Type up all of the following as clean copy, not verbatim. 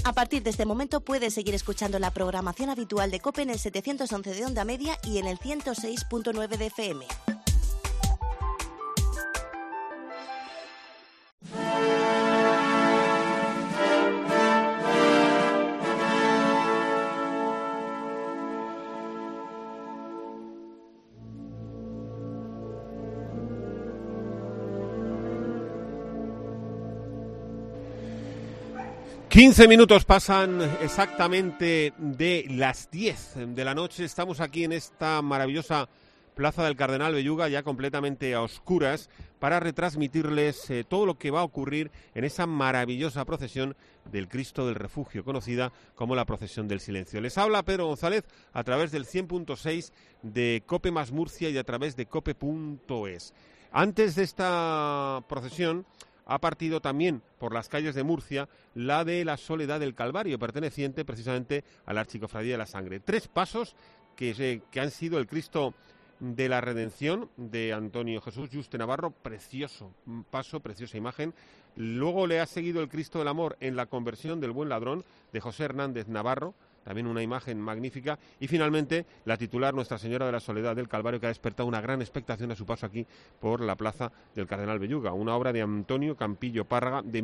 A partir de este momento puedes seguir escuchando la programación habitual de COPE en el 711 de onda media y en el 106.9 de FM. ...15 minutos pasan exactamente de las 10 de la noche. Estamos aquí en esta maravillosa Plaza del Cardenal Belluga, ya completamente a oscuras, para retransmitirles todo lo que va a ocurrir en esa maravillosa procesión del Cristo del Refugio, conocida como la Procesión del Silencio. Les habla Pedro González a través del 100.6 de COPE más Murcia y a través de cope.es. Antes de esta procesión ha partido también por las calles de Murcia la de la Soledad del Calvario, perteneciente precisamente a la Archicofradía de la Sangre. 3 pasos que han sido el Cristo de la Redención de Antonio Jesús Yuste Navarro, precioso paso, preciosa imagen. Luego le ha seguido el Cristo del Amor en la Conversión del Buen Ladrón de José Hernández Navarro, también una imagen magnífica, y finalmente la titular Nuestra Señora de la Soledad del Calvario, que ha despertado una gran expectación a su paso aquí por la Plaza del Cardenal Belluga, una obra de Antonio Campillo Párraga de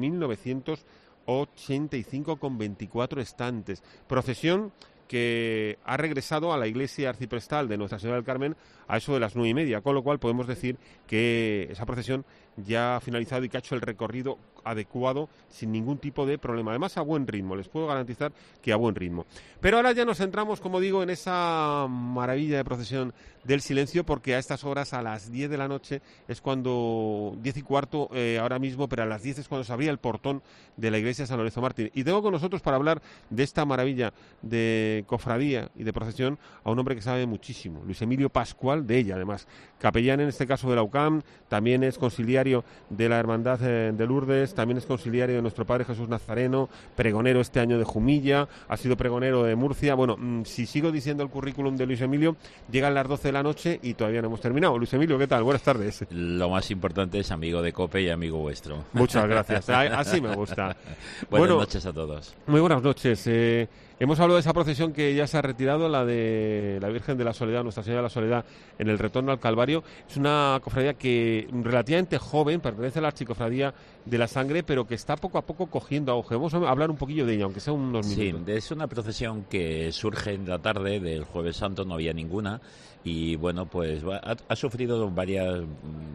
1985 con 24 estantes. Procesión que ha regresado a la iglesia arciprestal de Nuestra Señora del Carmen a eso de las 9:30, con lo cual podemos decir que esa procesión ya ha finalizado y que ha hecho el recorrido adecuado sin ningún tipo de problema. Además, a buen ritmo, les puedo garantizar que a buen ritmo. Pero ahora ya nos centramos, como digo, en esa maravilla de procesión del silencio, porque a estas horas, a las 10 de la noche, es cuando, 10:15 ahora mismo, pero a las 10 es cuando se abría el portón de la iglesia de San Lorenzo Mártir. Y tengo con nosotros para hablar de esta maravilla de cofradía y de procesión a un hombre que sabe muchísimo, Luis Emilio Pascual, de ella además, capellán en este caso de la UCAM, también es conciliario de la Hermandad de Lourdes, también es conciliario de nuestro Padre Jesús Nazareno, pregonero este año de Jumilla, ha sido pregonero de Murcia. Bueno, si sigo diciendo el currículum de Luis Emilio, llegan las 12 de la noche y todavía no hemos terminado. Luis Emilio, ¿qué tal? Buenas tardes. Lo más importante es amigo de COPE y amigo vuestro. Muchas gracias, así me gusta. Buenas noches a todos. Muy buenas noches. Hemos hablado de esa procesión que ya se ha retirado, la de la Virgen de la Soledad, Nuestra Señora de la Soledad, en el retorno al Calvario. Es una cofradía que relativamente joven, pertenece a la Archicofradía de la Sangre, pero que está poco a poco cogiendo auge. Vamos a hablar un poquillo de ella, aunque sea unos minutos. Sí, es una procesión que surge en la tarde del Jueves Santo, no había ninguna, y bueno, pues ha sufrido varios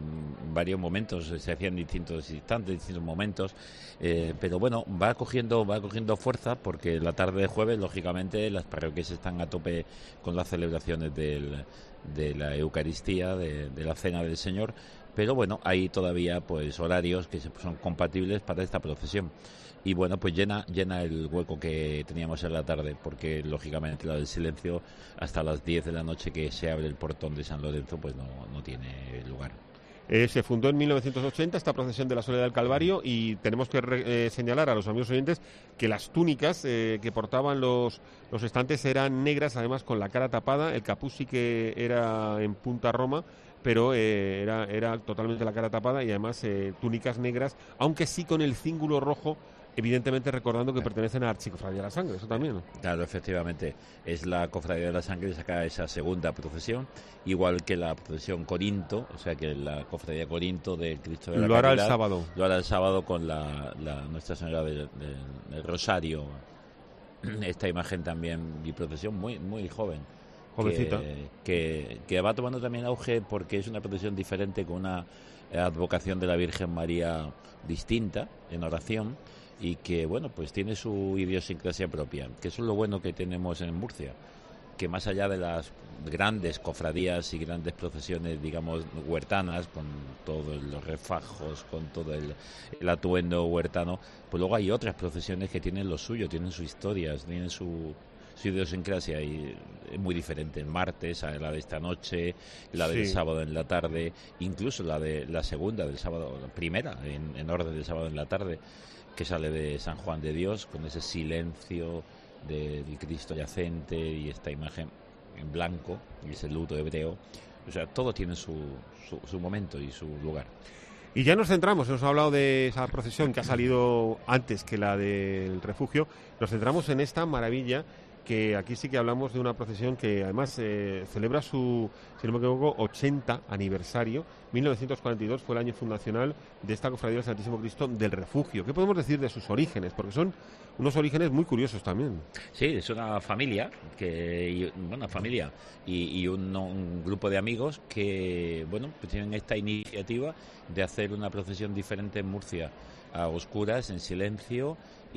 momentos, se hacían distintos instantes, distintos momentos, pero bueno, va cogiendo fuerza, porque la tarde de jueves, lógicamente, las parroquias están a tope con las celebraciones de la Eucaristía, de la Cena del Señor, pero bueno, hay todavía pues horarios que son compatibles para esta procesión. Y bueno, pues llena el hueco que teníamos en la tarde, porque lógicamente la del silencio hasta las 10 de la noche que se abre el portón de San Lorenzo pues no tiene lugar. Se fundó en 1980 esta procesión de la Soledad del Calvario, y tenemos que señalar a los amigos oyentes que las túnicas que portaban los estantes eran negras, además con la cara tapada. El capuz sí que era en punta roma, pero era totalmente la cara tapada, y además túnicas negras, aunque sí con el cíngulo rojo, evidentemente recordando que pertenecen a la Archicofradía de la Sangre, eso también, ¿no? Claro, efectivamente, es la Cofradía de la Sangre, saca esa segunda procesión, igual que la procesión Corinto, o sea que la Cofradía Corinto del Cristo de la Caridad. Lo hará el sábado con la Nuestra Señora del Rosario, esta imagen también y procesión muy, muy joven. Jovencita. Que va tomando también auge porque es una procesión diferente, con una advocación de la Virgen María distinta en oración, y que bueno, pues tiene su idiosincrasia propia, que eso es lo bueno que tenemos en Murcia, que más allá de las grandes cofradías y grandes procesiones, digamos, huertanas, con todos los refajos, con todo el atuendo huertano, pues luego hay otras procesiones que tienen lo suyo, tienen su historia, tienen su idiosincrasia, y es muy diferente. El martes, la de esta noche, la del sábado en la tarde, incluso la de la segunda del sábado, la primera en orden del sábado en la tarde, que sale de San Juan de Dios, con ese silencio del Cristo yacente y esta imagen en blanco y ese luto hebreo. O sea, todo tiene su momento y su lugar. Y ya nos centramos, hemos hablado de esa procesión que ha salido antes que la del refugio, nos centramos en esta maravilla, que aquí sí que hablamos de una procesión que además celebra su, si no me equivoco, 80 aniversario. 1942 fue el año fundacional de esta Cofradía del Santísimo Cristo del Refugio. ¿Qué podemos decir de sus orígenes? Porque son unos orígenes muy curiosos también. Sí, es una familia, y un grupo de amigos que, bueno, pues tienen esta iniciativa de hacer una procesión diferente en Murcia, a oscuras, en silencio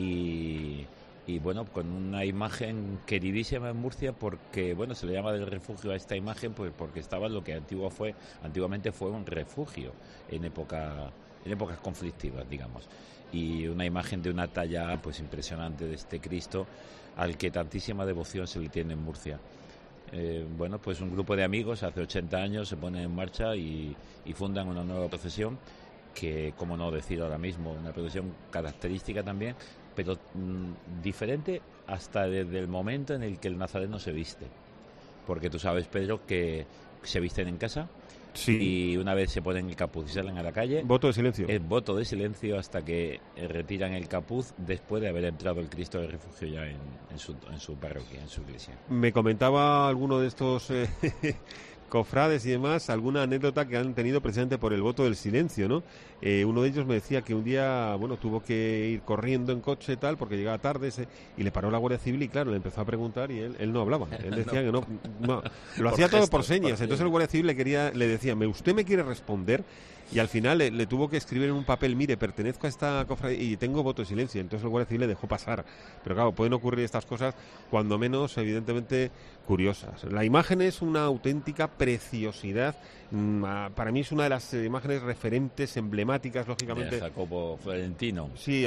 y bueno, con una imagen queridísima en Murcia, porque bueno, se le llama del refugio a esta imagen pues porque estaba en lo que antiguamente fue un refugio en épocas conflictivas, digamos, y una imagen de una talla pues impresionante de este Cristo al que tantísima devoción se le tiene en Murcia. Bueno, pues un grupo de amigos hace 80 años se ponen en marcha y fundan una nueva procesión que, como no decir ahora mismo, una procesión característica también, pero diferente hasta desde el momento en el que el nazareno se viste. Porque tú sabes, Pedro, que se visten en casa, sí, y una vez se ponen el capuz y salen a la calle, voto de silencio. Es voto de silencio hasta que retiran el capuz después de haber entrado el Cristo del Refugio ya en su parroquia, en su iglesia. Me comentaba alguno de estos cofrades y demás, alguna anécdota que han tenido precisamente por el voto del silencio, ¿no? Uno de ellos me decía que un día, bueno, tuvo que ir corriendo en coche tal, porque llegaba tarde y le paró la Guardia Civil y claro, le empezó a preguntar y él no hablaba. Él decía que no lo hacía todo por señas. Entonces el Guardia Civil le decía, ¿usted me quiere responder? Y al final le tuvo que escribir en un papel, mire, pertenezco a esta cofradía y tengo voto de silencio. Entonces el Guardia Civil le dejó pasar. Pero claro, pueden ocurrir estas cosas, cuando menos, evidentemente, curiosas. La imagen es una auténtica preciosidad. Para mí es una de las imágenes referentes, emblemáticas, lógicamente. De Jacopo Florentino. Sí,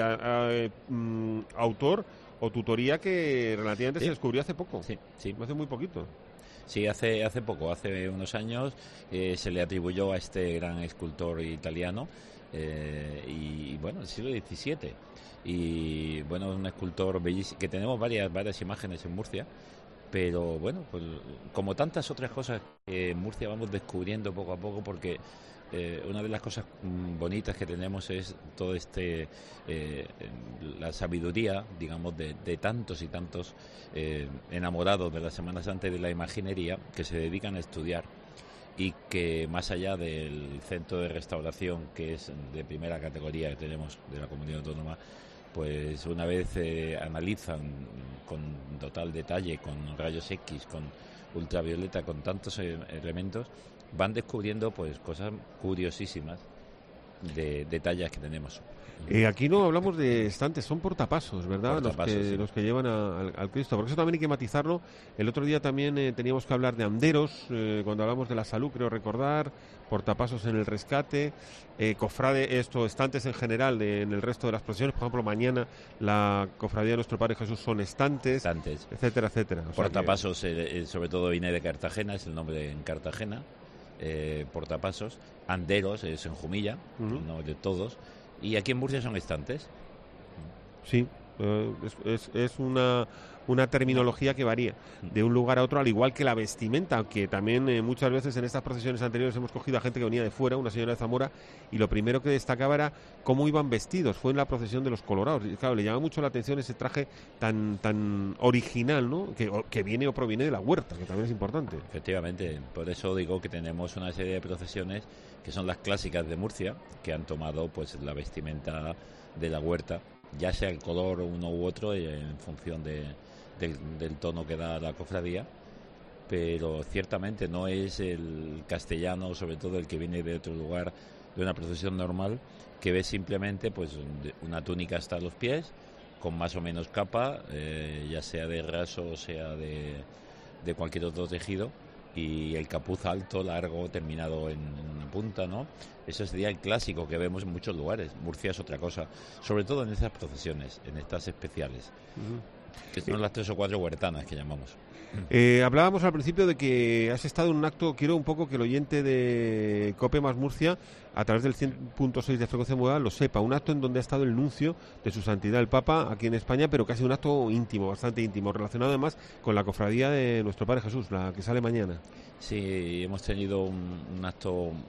autor o tutoría que relativamente se descubrió hace poco. Sí. Hace muy poquito. Sí, hace poco, hace unos años, se le atribuyó a este gran escultor italiano, y bueno, el siglo XVII. Y bueno, un escultor bellísimo, que tenemos varias imágenes en Murcia, pero bueno, pues como tantas otras cosas que en Murcia vamos descubriendo poco a poco, porque una de las cosas bonitas que tenemos es todo la sabiduría, digamos, de tantos y tantos enamorados de la Semana Santa y de la imaginería, que se dedican a estudiar, y que más allá del centro de restauración, que es de primera categoría que tenemos de la comunidad autónoma, pues una vez analizan con total detalle, con rayos X, con ultravioleta, con tantos elementos, van descubriendo pues cosas curiosísimas de detalles que tenemos. Aquí no hablamos de estantes, son portapasos, ¿verdad? Sí. Los que llevan al Cristo. Porque eso también hay que matizarlo. El otro día también teníamos que hablar de anderos, cuando hablamos de la salud, creo recordar, portapasos en el rescate, estantes en general en el resto de las procesiones. Por ejemplo, mañana la cofradía de Nuestro Padre Jesús son estantes. Etcétera, etcétera. Portapasos, sobre todo viene de Cartagena, es el nombre en Cartagena. Portapasos, anderos es en Jumilla, no de todos, y aquí en Murcia son estantes. Sí, es una terminología que varía de un lugar a otro, al igual que la vestimenta, aunque también muchas veces en estas procesiones anteriores hemos cogido a gente que venía de fuera, una señora de Zamora, y lo primero que destacaba era cómo iban vestidos. Fue en la procesión de los Colorados, y claro, le llama mucho la atención ese traje tan original, ¿no? Que viene o proviene de la huerta, que también es importante. Efectivamente, por eso digo que tenemos una serie de procesiones que son las clásicas de Murcia, que han tomado pues la vestimenta de la huerta, ya sea el color uno u otro en función del tono que da la cofradía, pero ciertamente no es el castellano, sobre todo el que viene de otro lugar, de una procesión normal, que ve simplemente pues una túnica hasta los pies, con más o menos capa, ya sea de raso o sea de cualquier otro tejido, y el capuz alto, largo, terminado en una punta, ¿no? Ese sería el clásico que vemos en muchos lugares. Murcia es otra cosa, sobre todo en estas procesiones, en estas especiales, que son las 3 o 4 huertanas que llamamos. Hablábamos al principio de que has estado en un acto, quiero un poco que el oyente de COPE más Murcia, a través del 100.6 de frecuencia modulada, lo sepa, un acto en donde ha estado el nuncio de su santidad el Papa aquí en España, pero que ha sido un acto íntimo, bastante íntimo, relacionado además con la cofradía de Nuestro Padre Jesús, la que sale mañana. Sí, hemos tenido un acto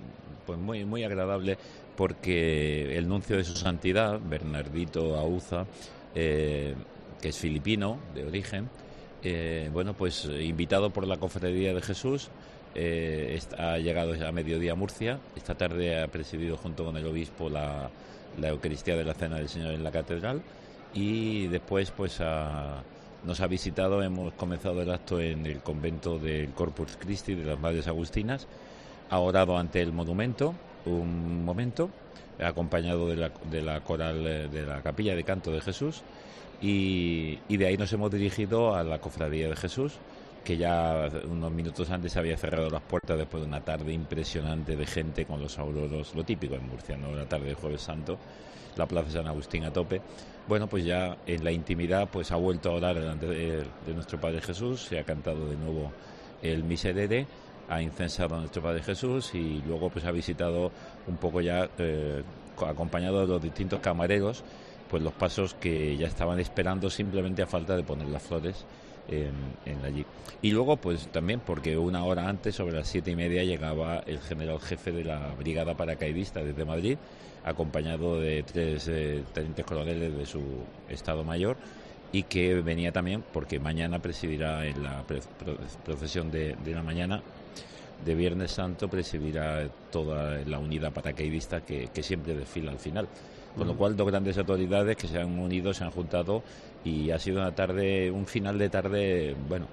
pues muy agradable, porque el nuncio de su santidad, Bernardito Auza, que es filipino de origen, bueno, pues invitado por la Cofradía de Jesús, ha llegado a mediodía a Murcia. Esta tarde ha presidido junto con el obispo la Eucaristía de la Cena del Señor en la Catedral, y después pues nos ha visitado. Hemos comenzado el acto en el convento del Corpus Christi de las Madres Agustinas. Ha orado ante el monumento un momento, acompañado de la coral de la Capilla de Canto de Jesús, y de ahí nos hemos dirigido a la Cofradía de Jesús, que ya unos minutos antes había cerrado las puertas después de una tarde impresionante de gente con los auroros, lo típico en Murcia, ¿no? La tarde del Jueves Santo, la Plaza San Agustín a tope. Bueno, pues ya en la intimidad pues ha vuelto a orar delante de nuestro Padre Jesús, se ha cantado de nuevo el Miserere, ha incensado a nuestro Padre Jesús, y luego pues ha visitado un poco ya, acompañado de los distintos camareros, pues los pasos que ya estaban esperando, simplemente a falta de poner las flores en allí. Y luego pues también porque una hora antes, sobre las 7:30, llegaba el general jefe de la brigada paracaidista desde Madrid, acompañado de 3 tenientes coroneles de su estado mayor, y que venía también porque mañana presidirá en la procesión de la mañana de Viernes Santo, presidirá toda la unidad paracaidista que siempre desfila al final. Con lo cual, 2 grandes autoridades que se han unido, se han juntado, y ha sido un final de tarde, bueno,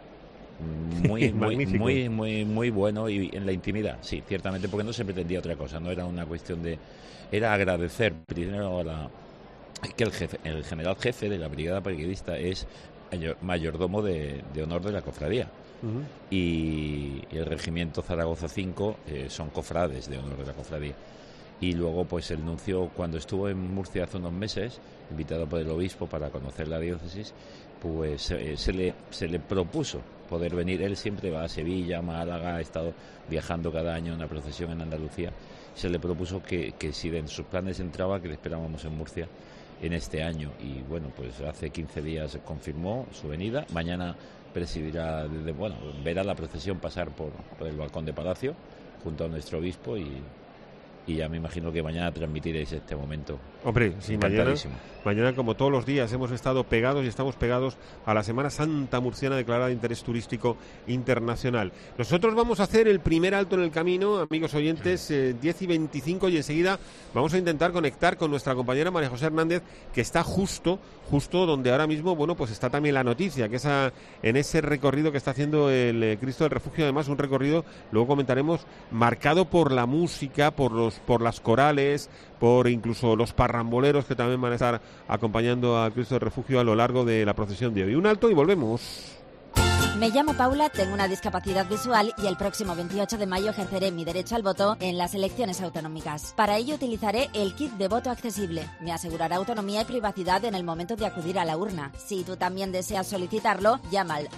muy bueno, y en la intimidad, sí, ciertamente, porque no se pretendía otra cosa, no era una cuestión era agradecer primero que el general jefe de la brigada paracaidista es mayordomo de honor de la cofradía. Uh-huh. Y el regimiento Zaragoza 5 son cofrades de honor de la cofradía. Y luego pues el nuncio, cuando estuvo en Murcia hace unos meses, invitado por el obispo para conocer la diócesis, pues se le propuso poder venir. Él siempre va a Sevilla, Málaga, ha estado viajando cada año en una procesión en Andalucía. Se le propuso que si en sus planes entraba, que le esperábamos en Murcia en este año. Y bueno, pues hace 15 días confirmó su venida. Mañana presidirá, verá la procesión pasar por el balcón de Palacio junto a nuestro obispo, y ya me imagino que mañana transmitiréis este momento. Hombre, sí, mañana como todos los días hemos estado pegados y estamos pegados a la Semana Santa murciana, declarada de interés turístico internacional. Nosotros vamos a hacer el primer alto en el camino, amigos oyentes, 10:25, y enseguida vamos a intentar conectar con nuestra compañera María José Hernández, que está justo donde ahora mismo, bueno, pues está también la noticia, que es en ese recorrido que está haciendo el Cristo del Refugio. Además, un recorrido, luego comentaremos, marcado por la música, por las corales, por incluso los parramboleros que también van a estar acompañando a Cristo del Refugio a lo largo de la procesión de hoy. Un alto y volvemos. Me llamo Paula, tengo una discapacidad visual y el próximo 28 de mayo ejerceré mi derecho al voto en las elecciones autonómicas. Para ello utilizaré el kit de voto accesible. Me asegurará autonomía y privacidad en el momento de acudir a la urna. Si tú también deseas solicitarlo, llama al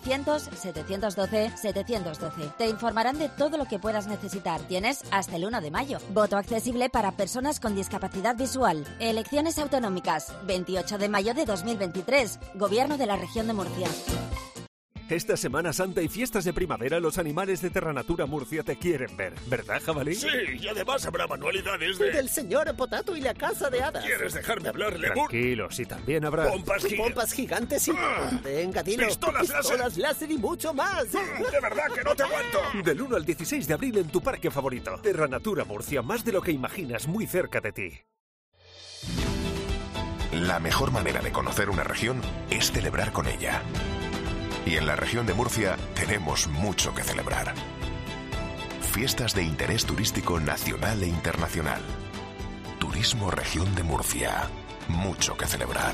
900-712-712. Te informarán de todo lo que puedas necesitar. Tienes hasta el 1 de mayo. Voto accesible para personas con discapacidad visual. Elecciones autonómicas, 28 de mayo de 2023. Gobierno de la Región de Murcia. Esta Semana Santa y fiestas de primavera, los animales de Terranatura Murcia te quieren ver, ¿verdad, jabalí? Sí, y además habrá manualidades del señor Potato y la Casa de Hadas. ¿Quieres dejarme hablar, Lemur? Tranquilos, y también habrá... Pompas gigantes y... Venga, dilo. Pistolas láser y mucho más. De verdad que no te aguanto. Del 1 al 16 de abril en tu parque favorito. Terranatura Murcia, más de lo que imaginas, muy cerca de ti. La mejor manera de conocer una región es celebrar con ella. Y en la región de Murcia tenemos mucho que celebrar. Fiestas de interés turístico nacional e internacional. Turismo Región de Murcia. Mucho que celebrar.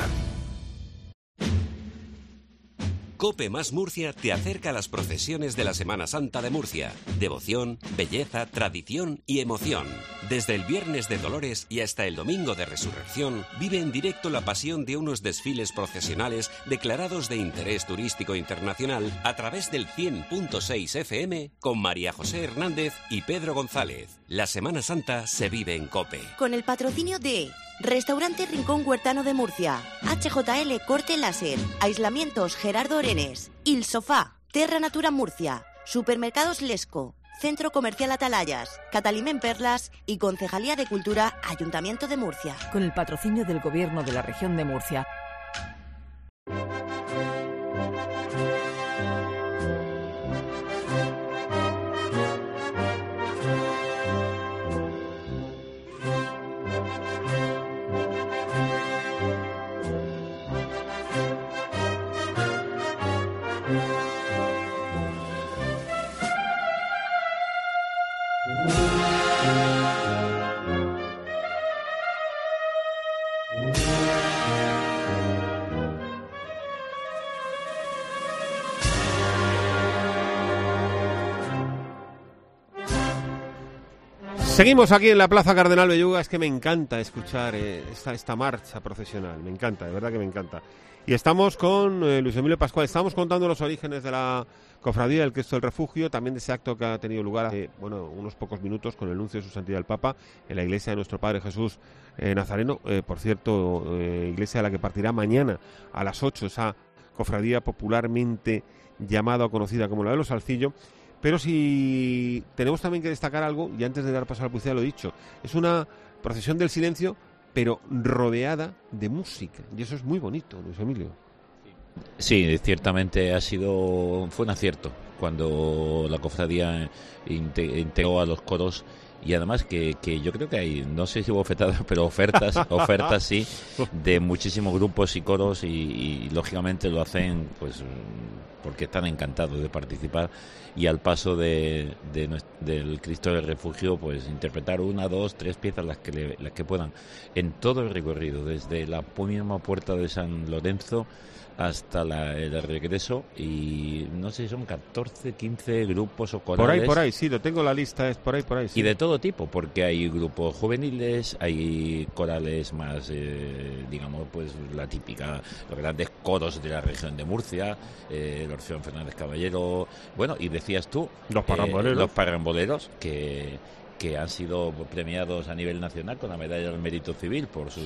COPE más Murcia te acerca a las procesiones de la Semana Santa de Murcia. Devoción, belleza, tradición y emoción. Desde el Viernes de Dolores y hasta el Domingo de Resurrección, vive en directo la pasión de unos desfiles procesionales declarados de interés turístico internacional a través del 100.6 FM con María José Hernández y Pedro González. La Semana Santa se vive en COPE. Con el patrocinio de Restaurante Rincón Huertano de Murcia, HJL Corte Láser, Aislamientos Gerardo Orenes, Il Sofá, Terra Natura Murcia, Supermercados Lesco, Centro Comercial Atalayas, Catalimén Perlas y Concejalía de Cultura, Ayuntamiento de Murcia. Con el patrocinio del Gobierno de la Región de Murcia. Seguimos aquí en la Plaza Cardenal Belluga. Es que me encanta escuchar esta marcha procesional, me encanta, de verdad que me encanta. Y estamos con Luis Emilio Pascual, estamos contando los orígenes de la Cofradía del Cristo del Refugio, también de ese acto que ha tenido lugar hace unos pocos minutos con el anuncio de su santidad el Papa en la iglesia de nuestro Padre Jesús Nazareno, por cierto, iglesia a la que partirá mañana a las 8, esa cofradía popularmente llamada o conocida como la de los Salcillo. Pero si tenemos también que destacar algo, y antes de dar paso a la publicidad lo he dicho, es una procesión del silencio, pero rodeada de música, y eso es muy bonito, Luis Emilio. Sí, ciertamente fue un acierto cuando la cofradía integró a los coros. Y además que yo creo que hay, no sé si bofetadas, pero ofertas sí, de muchísimos grupos y coros y lógicamente lo hacen pues porque están encantados de participar y al paso del Cristo del Refugio pues interpretar 1, 2, 3 piezas las que puedan en todo el recorrido, desde la misma puerta de San Lorenzo hasta el regreso, y no sé si son 14, 15 grupos o corales. Por ahí, sí, lo tengo la lista, es por ahí, sí. Y de todo tipo, porque hay grupos juveniles, hay corales más, digamos, pues la típica, los grandes coros de la región de Murcia, el Orfeón Fernández Caballero, bueno, y decías tú, los parramboleros, que han sido premiados a nivel nacional con la medalla del mérito civil por su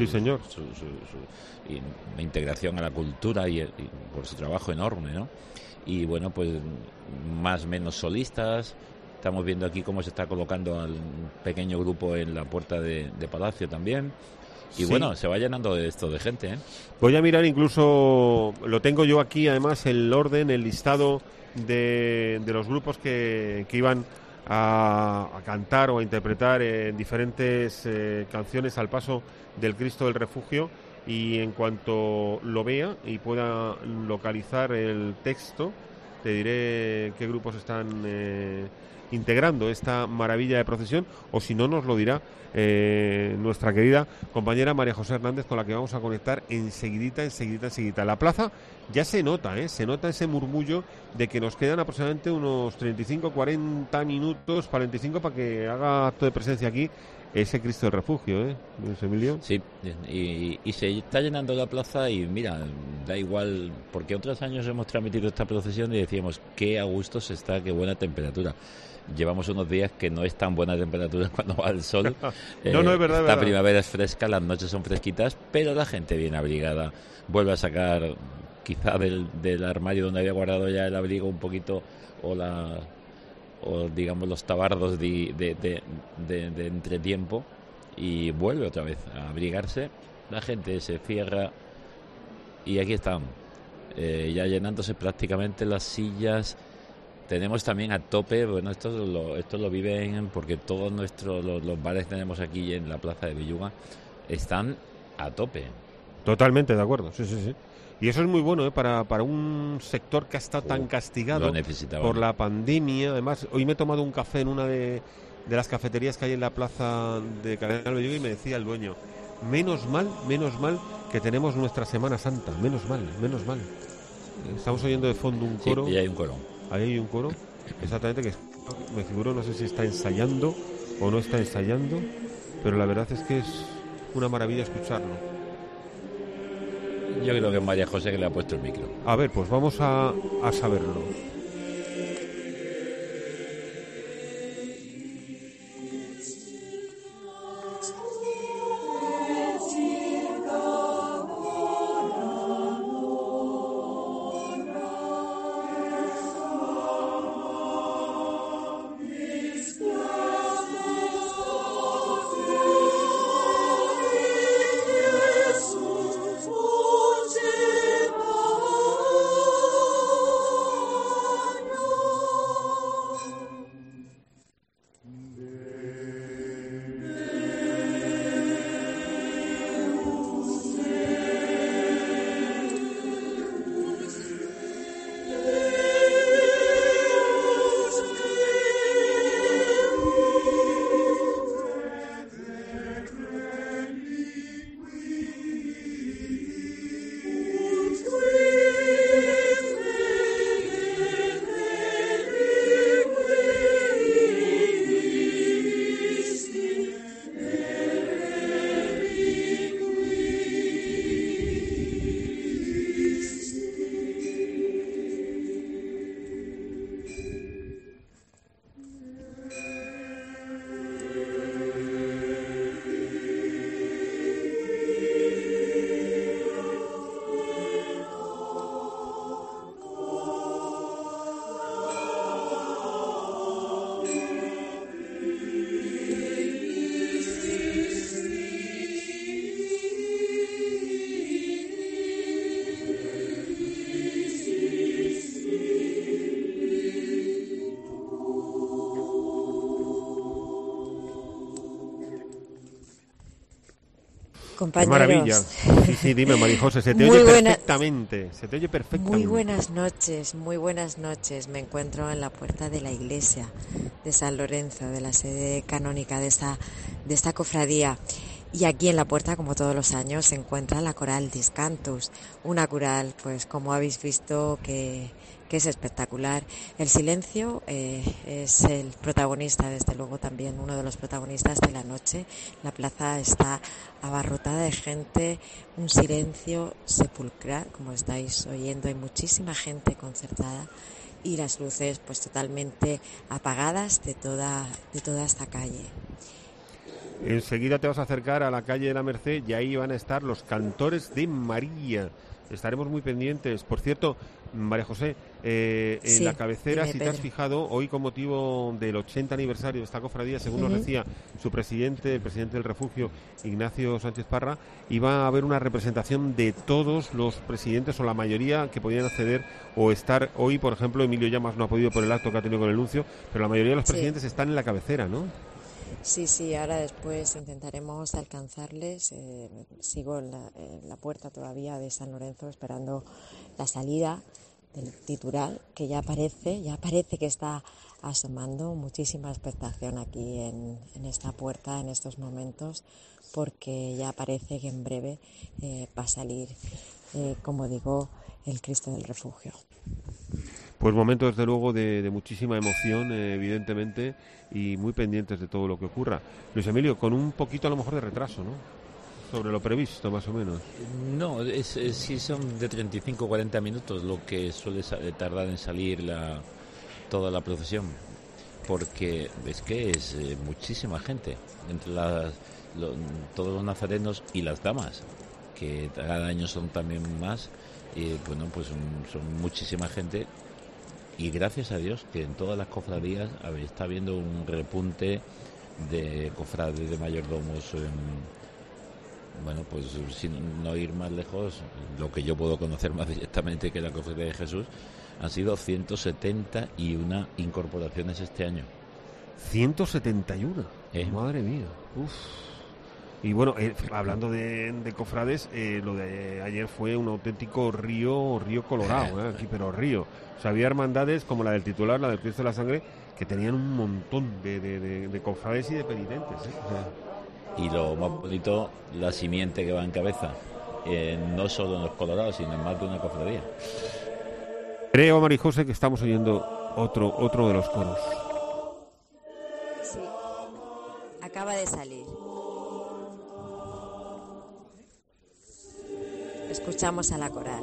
integración a la cultura y por su trabajo enorme, ¿no? Y bueno, pues más o menos solistas. Estamos viendo aquí cómo se está colocando al pequeño grupo en la puerta de Palacio también. Y sí, bueno, se va llenando de gente, ¿eh? Voy a mirar, incluso lo tengo yo aquí, además, el orden, el listado de los grupos que iban a cantar o a interpretar diferentes canciones al paso del Cristo del Refugio, y en cuanto lo vea y pueda localizar el texto te diré qué grupos están integrando esta maravilla de procesión, o si no nos lo dirá nuestra querida compañera María José Hernández, con la que vamos a conectar enseguidita. La plaza ya se nota ese murmullo de que nos quedan aproximadamente unos 35, 40 minutos, 45 para que haga acto de presencia aquí ese Cristo del Refugio, Luis Emilio. Sí, y se está llenando la plaza, y mira, da igual, porque otros años hemos transmitido esta procesión y decíamos qué a gusto se está, qué buena temperatura. Llevamos unos días que no es tan buena temperatura cuando va el sol. No, es verdad. La primavera es fresca, las noches son fresquitas, pero la gente bien abrigada vuelve a sacar quizá del armario donde había guardado ya el abrigo un poquito, o digamos los tabardos de entretiempo, y vuelve otra vez a abrigarse. La gente se cierra y aquí están, ya llenándose prácticamente las sillas. Tenemos también a tope, bueno, esto lo viven porque todos los bares que tenemos aquí en la Plaza de Belluga están a tope. Totalmente de acuerdo, sí. Y eso es muy bueno, para un sector que ha estado tan castigado por la pandemia. Además, hoy me he tomado un café en una de las cafeterías que hay en la Plaza de Cardenal Belluga, y me decía el dueño, menos mal que tenemos nuestra Semana Santa, menos mal. Estamos oyendo de fondo un coro. Sí, y hay un coro. Ahí hay un coro, exactamente, que me figuro, no sé si está ensayando o no está ensayando, pero la verdad es que es una maravilla escucharlo. Yo creo que es María José que le ha puesto el micro. A ver, pues vamos a saberlo. Compañeros. ¡Qué maravilla! Sí, dime, María José, se te oye perfectamente. Se te oye perfectamente. Muy buenas noches, muy buenas noches. Me encuentro en la puerta de la iglesia de San Lorenzo, de la sede canónica de esta cofradía. Y aquí en la puerta, como todos los años, se encuentra la coral Discantus. Una coral, pues como habéis visto, que es espectacular. El silencio es el protagonista, desde luego también uno de los protagonistas de la noche. La plaza está abarrotada de gente, un silencio sepulcral, como estáis oyendo, hay muchísima gente concertada y las luces pues totalmente apagadas de toda esta calle. Enseguida te vas a acercar a la calle de la Merced y ahí van a estar los cantores de María. Estaremos muy pendientes. Por cierto, María José, en la cabecera, si te has fijado, hoy con motivo del 80 aniversario de esta cofradía, según nos decía su presidente, el presidente del refugio, Ignacio Sánchez Parra, iba a haber una representación de todos los presidentes o la mayoría que podían acceder o estar hoy. Por ejemplo, Emilio Llamas no ha podido por el acto que ha tenido con el nuncio, pero la mayoría de los presidentes están en la cabecera, ¿no? Sí, ahora después intentaremos alcanzarles. Sigo en la puerta todavía de San Lorenzo esperando la salida del titular, que ya parece que está asomando. Muchísima expectación aquí en esta puerta en estos momentos, porque ya parece que en breve va a salir, como digo, el Cristo del Refugio. Pues momentos, desde luego, de muchísima emoción, evidentemente, y muy pendientes de todo lo que ocurra. Luis Emilio, con un poquito a lo mejor de retraso, ¿no? Sobre lo previsto, más o menos. No, sí son de 35-40 minutos lo que suele tardar en salir toda la procesión, porque es que es muchísima gente, entre todos los nazarenos y las damas, que cada año son también más, y bueno, pues son muchísima gente. Y gracias a Dios que en todas las cofradías está habiendo un repunte de cofrades, de mayordomos. Bueno, pues sin no ir más lejos, lo que yo puedo conocer más directamente que la cofradía de Jesús, han sido 171 incorporaciones este año. 171, madre mía. Uf. Y bueno, hablando de cofrades, lo de ayer fue un auténtico río colorado, aquí, pero río. O sea, había hermandades como la del titular, la del Cristo de la Sangre, que tenían un montón de cofrades y de penitentes. Y lo más bonito, la simiente que va en cabeza, no solo en los colorados, sino en más de una cofradía. Creo, María José, que estamos oyendo otro de los coros. Sí, acaba de salir. Escuchamos a la coral.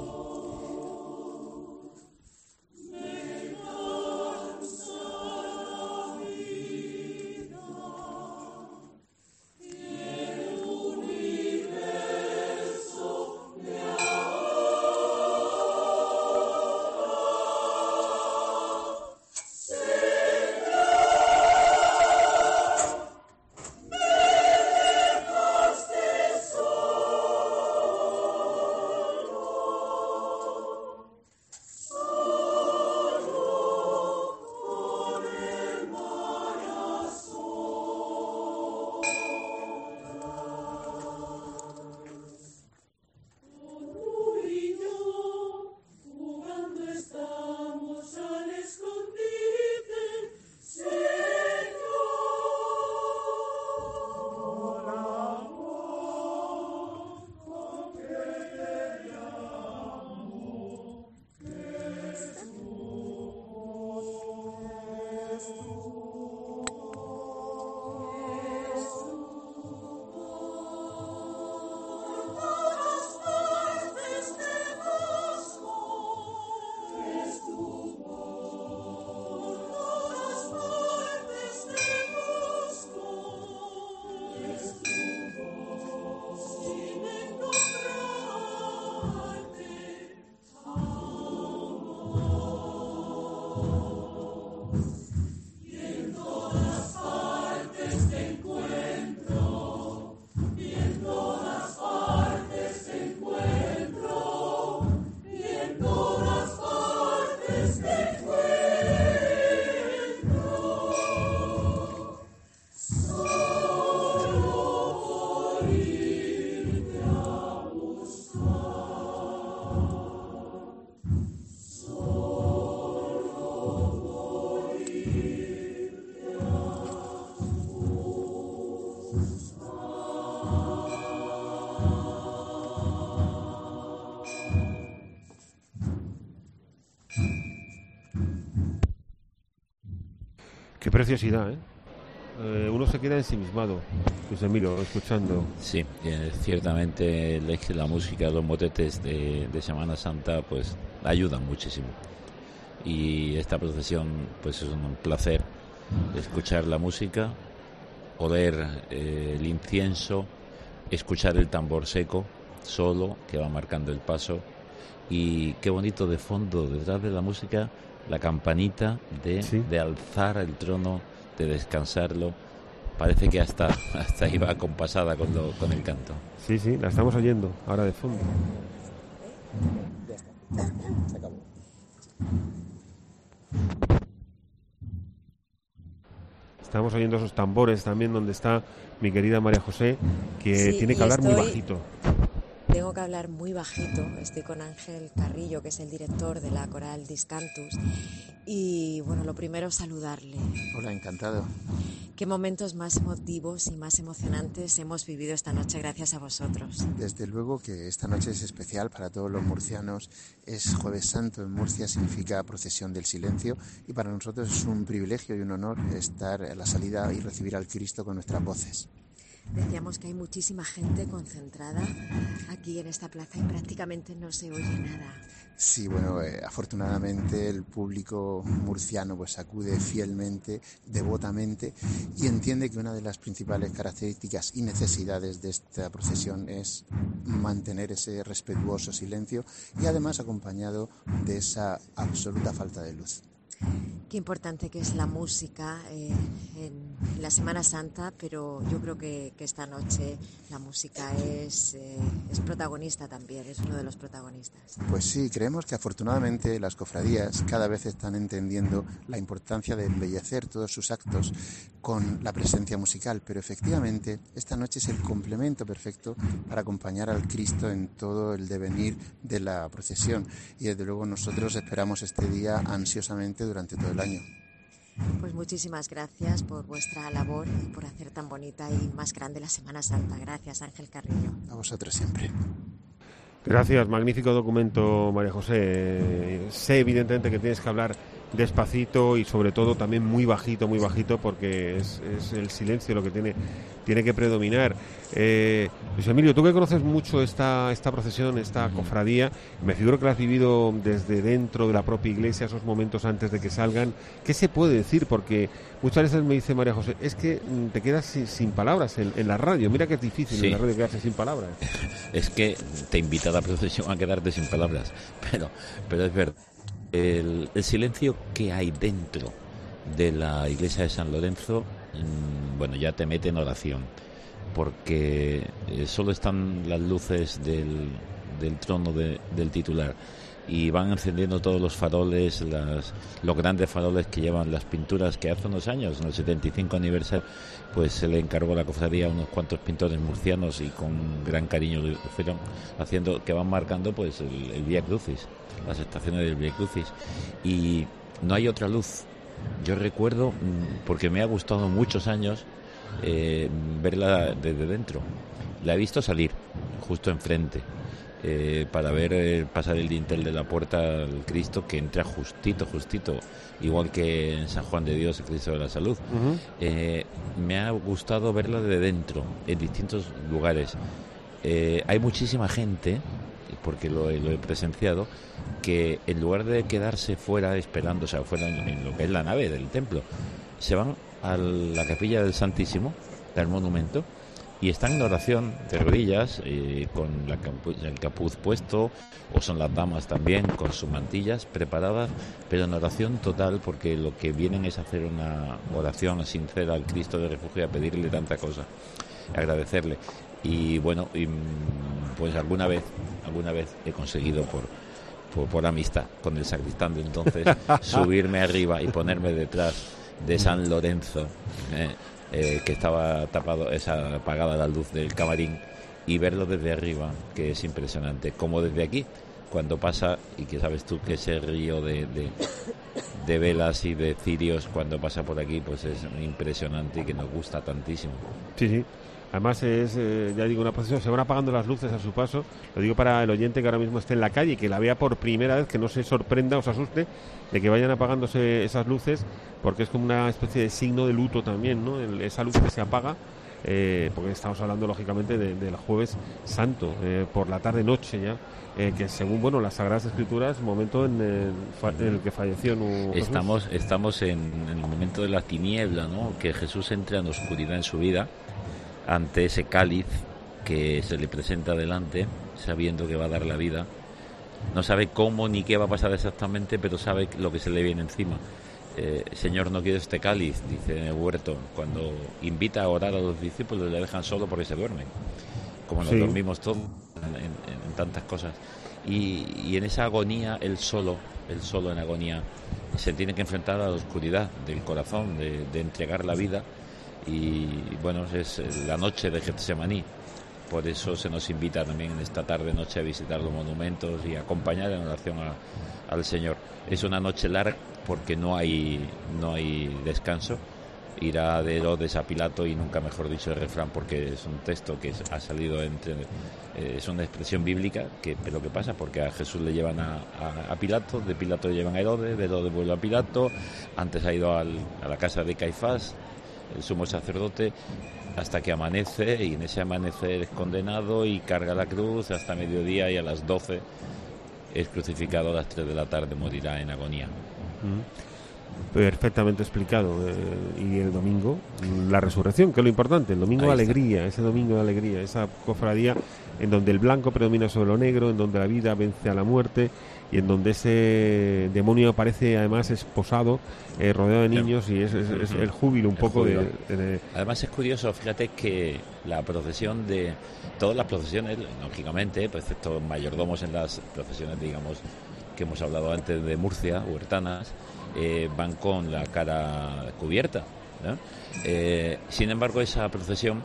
preciosidad, ¿eh? Uno se queda ensimismado, José Emilio, escuchando. Sí, ciertamente la música, los motetes de Semana Santa pues ayudan muchísimo, y esta procesión pues es un placer escuchar la música, oler el incienso, escuchar el tambor seco solo que va marcando el paso, y qué bonito de fondo detrás de la música la campanita de alzar el trono, de descansarlo. Parece que hasta iba acompasada con el canto. Sí, la estamos oyendo ahora de fondo. Ya está, se acabó. Estamos oyendo esos tambores también, donde está mi querida María José, que tiene que hablar muy bajito. Tengo que hablar muy bajito. Estoy con Ángel Carrillo, que es el director de la coral Discantus. Y bueno, lo primero, saludarle. Hola, encantado. ¿Qué momentos más emotivos y más emocionantes hemos vivido esta noche gracias a vosotros? Desde luego que esta noche es especial para todos los murcianos. Es Jueves Santo en Murcia, significa procesión del silencio, y para nosotros es un privilegio y un honor estar a la salida y recibir al Cristo con nuestras voces. Decíamos que hay muchísima gente concentrada aquí en esta plaza y prácticamente no se oye nada. Sí, bueno, afortunadamente el público murciano pues acude fielmente, devotamente, y entiende que una de las principales características y necesidades de esta procesión es mantener ese respetuoso silencio, y además acompañado de esa absoluta falta de luz. Qué importante que es la música en la Semana Santa, pero yo creo que esta noche la música es protagonista también, es uno de los protagonistas. Pues sí, creemos que afortunadamente las cofradías cada vez están entendiendo la importancia de embellecer todos sus actos con la presencia musical, pero efectivamente esta noche es el complemento perfecto para acompañar al Cristo en todo el devenir de la procesión, y desde luego nosotros esperamos este día ansiosamente durante todo el año. Pues muchísimas gracias por vuestra labor y por hacer tan bonita y más grande la Semana Santa. Gracias, Ángel Carrillo. A vosotros siempre. Gracias, magnífico documento, María José. Sé evidentemente que tienes que hablar despacito y sobre todo también muy bajito, porque es el silencio lo que tiene que predominar. Luis Emilio, tú que conoces mucho esta procesión, esta cofradía, me figuro que la has vivido desde dentro de la propia iglesia, esos momentos antes de que salgan. ¿Qué se puede decir? Porque muchas veces me dice María José, es que te quedas sin palabras en la radio. Mira que es difícil en la radio quedarse sin palabras. Es que te invita a la procesión a quedarte sin palabras, pero es verdad. El silencio que hay dentro de la iglesia de San Lorenzo, bueno, ya te mete en oración, porque solo están las luces del trono del titular, y van encendiendo todos los faroles, los grandes faroles que llevan las pinturas que hace unos años, en el 75 aniversario, pues se le encargó a la cofradía a unos cuantos pintores murcianos, y con gran cariño lo fueron haciendo, que van marcando pues el Vía Crucis, las estaciones del Vía Crucis, y no hay otra luz. Yo recuerdo, porque me ha gustado muchos años verla desde dentro. La he visto salir justo enfrente, para ver pasar el dintel de la puerta al Cristo, que entra justito, igual que en San Juan de Dios, el Cristo de la Salud. Me ha gustado verla de dentro, en distintos lugares. Hay muchísima gente, porque lo he presenciado, que en lugar de quedarse fuera esperando, o sea, fuera en lo que es la nave del templo, se van a la capilla del Santísimo, del monumento, y están en oración de rodillas, con el capuz puesto, o son las damas también con sus mantillas preparadas, pero en oración total, porque lo que vienen es hacer una oración sincera al Cristo de refugio, a pedirle tanta cosa, agradecerle. Y bueno, pues alguna vez he conseguido por amistad con el sacristán de entonces subirme arriba y ponerme detrás de San Lorenzo, que estaba apagada la luz del camarín, y verlo desde arriba, que es impresionante, como desde aquí cuando pasa, y que sabes tú que ese río de velas y de cirios cuando pasa por aquí, pues es impresionante y que nos gusta tantísimo. Sí. Además es, ya digo, una procesión, se van apagando las luces a su paso. Lo digo para el oyente que ahora mismo esté en la calle y que la vea por primera vez, que no se sorprenda o se asuste de que vayan apagándose esas luces, porque es como una especie de signo de luto también, ¿no? Esa luz que se apaga, porque estamos hablando lógicamente del Jueves Santo, por la tarde-noche ya, que según, bueno, las Sagradas Escrituras, momento en el que falleció Estamos en el momento de la tiniebla, ¿no? Que Jesús entra en oscuridad en su vida, ante ese cáliz que se le presenta delante, sabiendo que va a dar la vida. No sabe cómo ni qué va a pasar exactamente, pero sabe lo que se le viene encima. Señor, no quiero este cáliz, dice en el huerto. Cuando invita a orar a los discípulos, le dejan solo porque se duermen, como nos dormimos todos en tantas cosas. Y en esa agonía, él solo en agonía, se tiene que enfrentar a la oscuridad del corazón, de entregar la vida. Y bueno, es la noche de Getsemaní. Por eso se nos invita también en esta tarde-noche a visitar los monumentos y acompañar en oración al Señor. Es una noche larga porque no hay descanso. Irá de Herodes a Pilato, y nunca mejor dicho el refrán, porque es un texto que ha salido es una expresión bíblica, pero ¿qué pasa? Porque a Jesús le llevan a Pilato, de Pilato le llevan a Herodes, de Herodes vuelve a Pilato, antes ha ido a la casa de Caifás, el sumo sacerdote, hasta que amanece, y en ese amanecer es condenado y carga la cruz hasta mediodía, y a las 12 es crucificado, a las 3 de la tarde morirá en agonía. Perfectamente explicado. Y el domingo, la resurrección, que es lo importante, el domingo de alegría, ese domingo de alegría, esa cofradía en donde el blanco predomina sobre lo negro, en donde la vida vence a la muerte, y en donde ese demonio aparece además esposado, rodeado de niños, y es el júbilo un poco de... Además es curioso, fíjate que la procesión de... Todas las procesiones, lógicamente, excepto mayordomos en las procesiones, digamos, que hemos hablado antes de Murcia, huertanas, van con la cara cubierta, ¿no? Sin embargo, esa procesión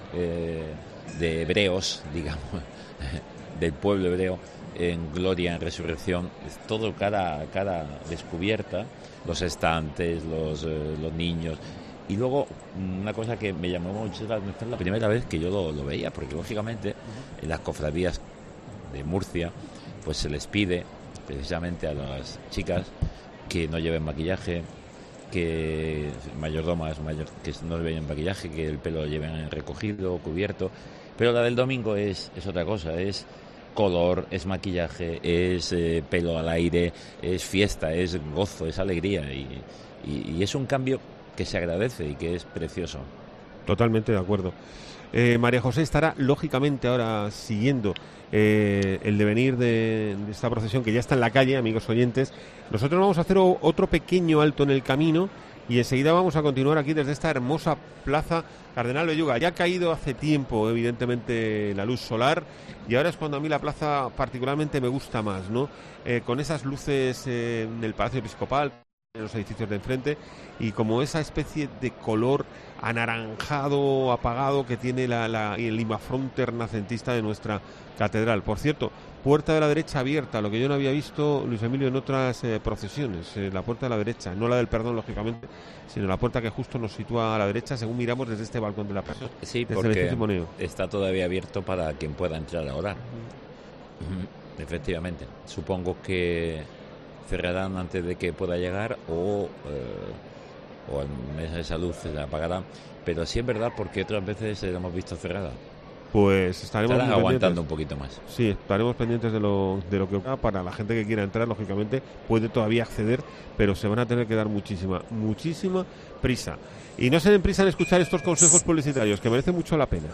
de hebreos, digamos, del pueblo hebreo, en gloria, en resurrección, es todo cara descubierta, los estantes, los niños. Y luego, una cosa que me llamó mucho la atención, la primera vez que yo lo veía, porque lógicamente en las cofradías de Murcia pues se les pide precisamente a las chicas que no lleven maquillaje, que mayordomas que no lleven maquillaje, que el pelo lo lleven recogido, cubierto. Pero la del domingo es otra cosa, es color, es maquillaje, es pelo al aire, es fiesta, es gozo, es alegría, y es un cambio que se agradece y que es precioso. Totalmente de acuerdo. María José estará lógicamente ahora siguiendo el devenir de esta procesión, que ya está en la calle, amigos oyentes. Nosotros vamos a hacer otro pequeño alto en el camino y enseguida vamos a continuar aquí desde esta hermosa plaza Cardenal Belluga. Ya ha caído hace tiempo, evidentemente, la luz solar, y ahora es cuando a mí la plaza particularmente me gusta más, ¿no? Con esas luces en el Palacio Episcopal, en los edificios de enfrente, y como esa especie de color anaranjado, apagado que tiene el imafronte renacentista de nuestra catedral. Por cierto, puerta de la derecha abierta, lo que yo no había visto, Luis Emilio, en otras procesiones, la puerta de la derecha, no la del perdón, lógicamente, sino la puerta que justo nos sitúa a la derecha según miramos desde este balcón de la plaza. Sí, porque está todavía abierto para quien pueda entrar a orar. Efectivamente, supongo que cerrarán antes de que pueda llegar, o esa luz se la apagarán, pero sí es verdad, porque otras veces la hemos visto cerrada. Pues estaremos aguantando un poquito más. Sí, estaremos pendientes de lo que ocurra. Para la gente que quiera entrar, lógicamente puede todavía acceder, pero se van a tener que dar muchísima prisa. Y no se den prisa en escuchar estos consejos publicitarios, que merece mucho la pena.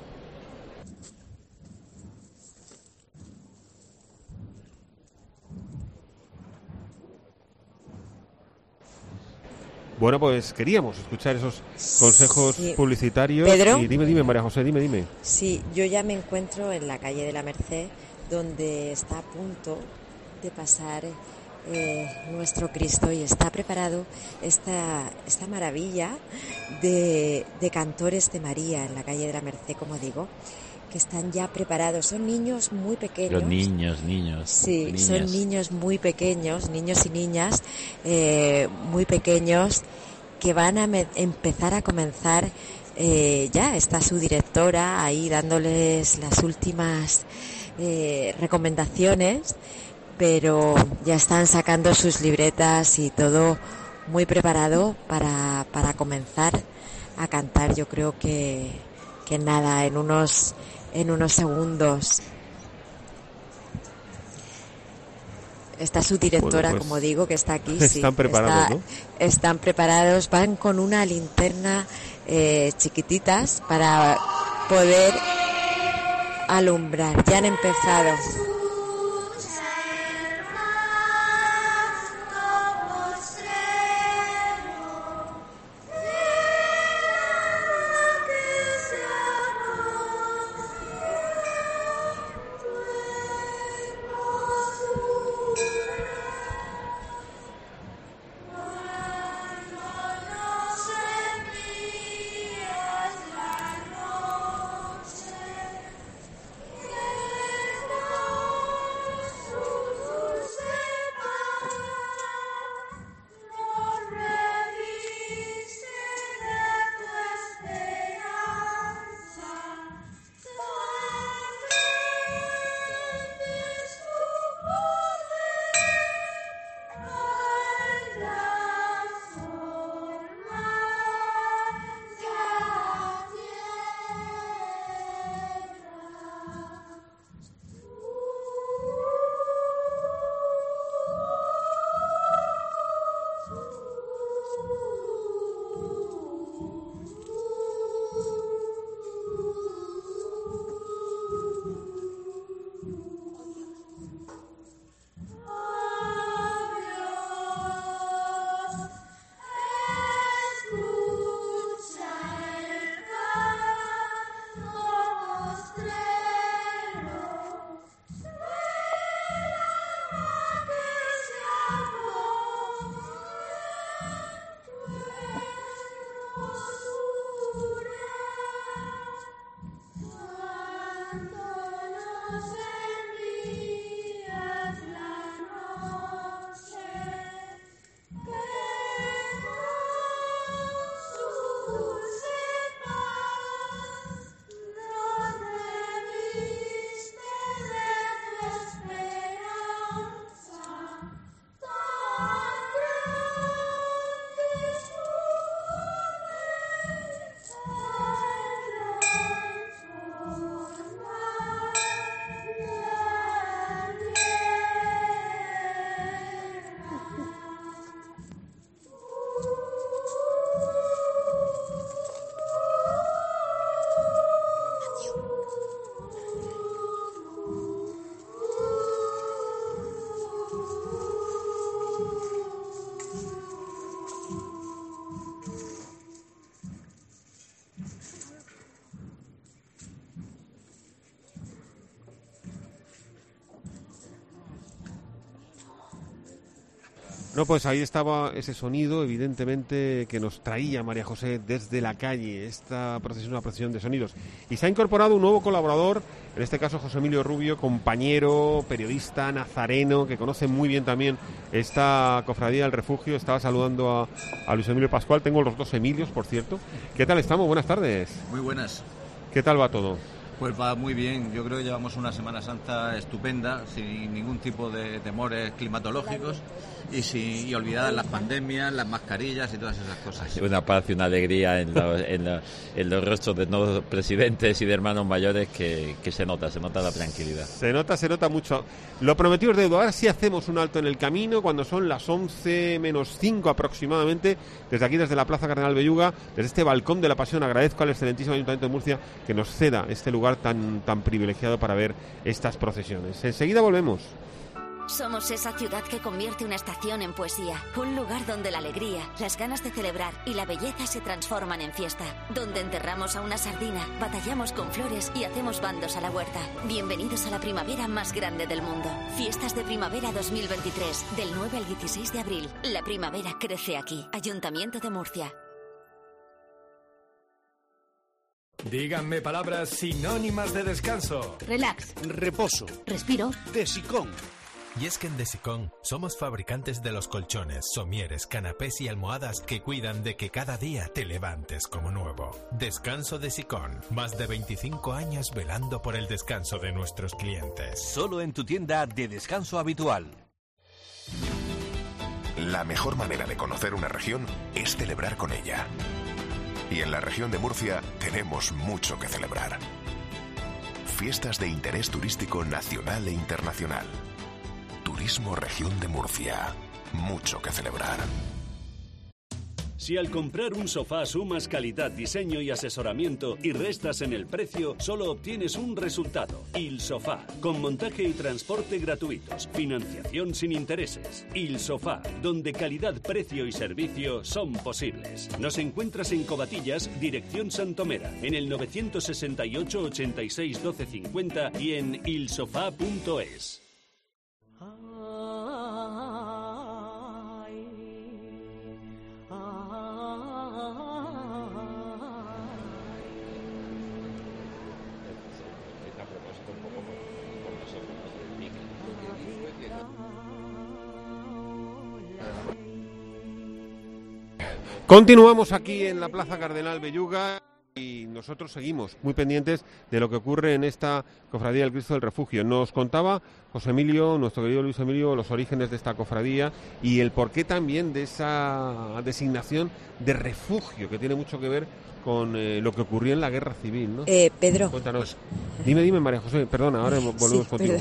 Bueno, pues queríamos escuchar esos consejos publicitarios. ¿Pedro? Y dime, María José, dime. Sí, yo ya me encuentro en la calle de la Merced, donde está a punto de pasar nuestro Cristo, y está preparado esta maravilla de cantores de María en la calle de la Merced, como digo, que están ya preparados. Son niños muy pequeños. Los niños. Sí, niñas. Son niños muy pequeños, niños y niñas muy pequeños, que van a empezar a comenzar ya está su directora ahí dándoles las últimas recomendaciones, pero ya están sacando sus libretas y todo muy preparado para comenzar a cantar. Yo creo que nada, en unos segundos. Está su directora, pues, como digo, que está aquí. Están preparados, ¿no? Están preparados, van con una linterna chiquititas para poder alumbrar. Ya han empezado. No, pues ahí estaba ese sonido, evidentemente, que nos traía María José desde la calle. Esta procesión es una procesión de sonidos. Y se ha incorporado un nuevo colaborador, en este caso José Emilio Rubio, compañero, periodista, nazareno, que conoce muy bien también esta cofradía del refugio. Estaba saludando a Luis Emilio Pascual. Tengo los dos Emilios, por cierto. ¿Qué tal estamos? Buenas tardes. Muy buenas. ¿Qué tal va todo? Pues va muy bien, yo creo que llevamos una Semana Santa estupenda, sin ningún tipo de temores climatológicos y olvidadas las pandemias, las mascarillas y todas esas cosas. Una paz y una alegría en los rostros de nuevos presidentes y de hermanos mayores que se nota la tranquilidad. Se nota mucho. Lo prometido es deudo. Ahora sí hacemos un alto en el camino cuando son las 11 menos 5 aproximadamente, desde aquí, desde la Plaza Cardenal Belluga, desde este balcón de la Pasión. Agradezco al excelentísimo Ayuntamiento de Murcia que nos ceda este lugar tan privilegiado para ver estas procesiones. Enseguida volvemos. Somos esa ciudad que convierte una estación en poesía, un lugar donde la alegría, las ganas de celebrar y la belleza se transforman en fiesta, donde enterramos a una sardina, batallamos con flores y hacemos bandos a la huerta. Bienvenidos a la primavera más grande del mundo. Fiestas de Primavera 2023, del 9 al 16 de abril. La primavera crece aquí. Ayuntamiento de Murcia. Díganme palabras sinónimas de descanso. Relax. Reposo. Respiro. Tesicón. Y es que en Desicón somos fabricantes de los colchones, somieres, canapés y almohadas que cuidan de que cada día te levantes como nuevo. Descanso Desicón, más de 25 años velando por el descanso de nuestros clientes. Solo en tu tienda de descanso habitual. La mejor manera de conocer una región es celebrar con ella. Y en la región de Murcia tenemos mucho que celebrar. Fiestas de interés turístico nacional e internacional. Turismo Región de Murcia. Mucho que celebrar. Si al comprar un sofá sumas calidad, diseño y asesoramiento y restas en el precio, solo obtienes un resultado. Il Sofá, con montaje y transporte gratuitos, financiación sin intereses. Il Sofá, donde calidad, precio y servicio son posibles. Nos encuentras en Covatillas, dirección Santomera, en el 968 86 12 50 y en ilsofá.es. Continuamos aquí en la Plaza Cardenal Belluga y nosotros seguimos muy pendientes de lo que ocurre en esta cofradía del Cristo del Refugio. Nos contaba José Emilio, nuestro querido Luis Emilio, los orígenes de esta cofradía y el porqué también de esa designación de refugio, que tiene mucho que ver con lo que ocurrió en la Guerra Civil, ¿no? Pedro. Cuéntanos. Dime, María José, perdona, ahora volvemos contigo.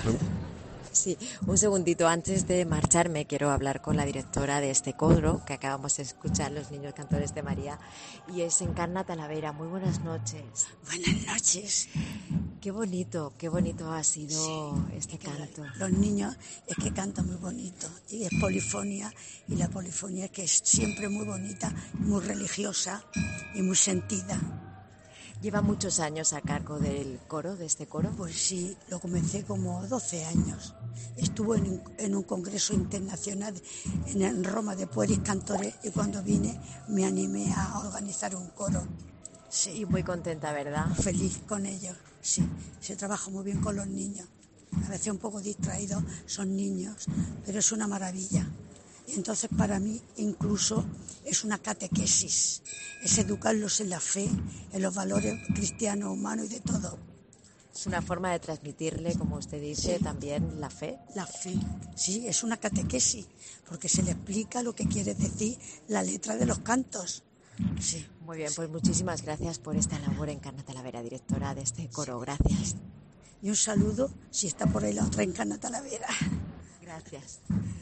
Sí, un segundito antes de marcharme quiero hablar con la directora de este coro que acabamos de escuchar, los niños cantores de María, y es Encarna Talavera. Muy buenas noches. Buenas noches. Qué bonito ha sido este canto. Los niños es que cantan muy bonito y es polifonía, y la polifonía que es siempre muy bonita, muy religiosa y muy sentida. ¿Lleva muchos años a cargo del coro, de este coro? Pues sí, lo comencé como 12 años. Estuve en un congreso internacional en Roma de Pueris Cantores y cuando vine me animé a organizar un coro. Sí. Y muy contenta, ¿verdad? Feliz con ellos, sí. Se trabaja muy bien con los niños. A veces un poco distraídos, son niños, pero es una maravilla. Y entonces para mí incluso es una catequesis, es educarlos en la fe, en los valores cristianos, humanos y de todo. Es una forma de transmitirle, como usted dice, sí, también la fe. La fe, sí, es una catequesis, porque se le explica lo que quiere decir la letra de los cantos. Sí. Muy bien, pues muchísimas gracias por esta labor, Encarna Talavera, directora de este coro. Gracias. Y un saludo, si está por ahí la otra Encarna Talavera. Gracias.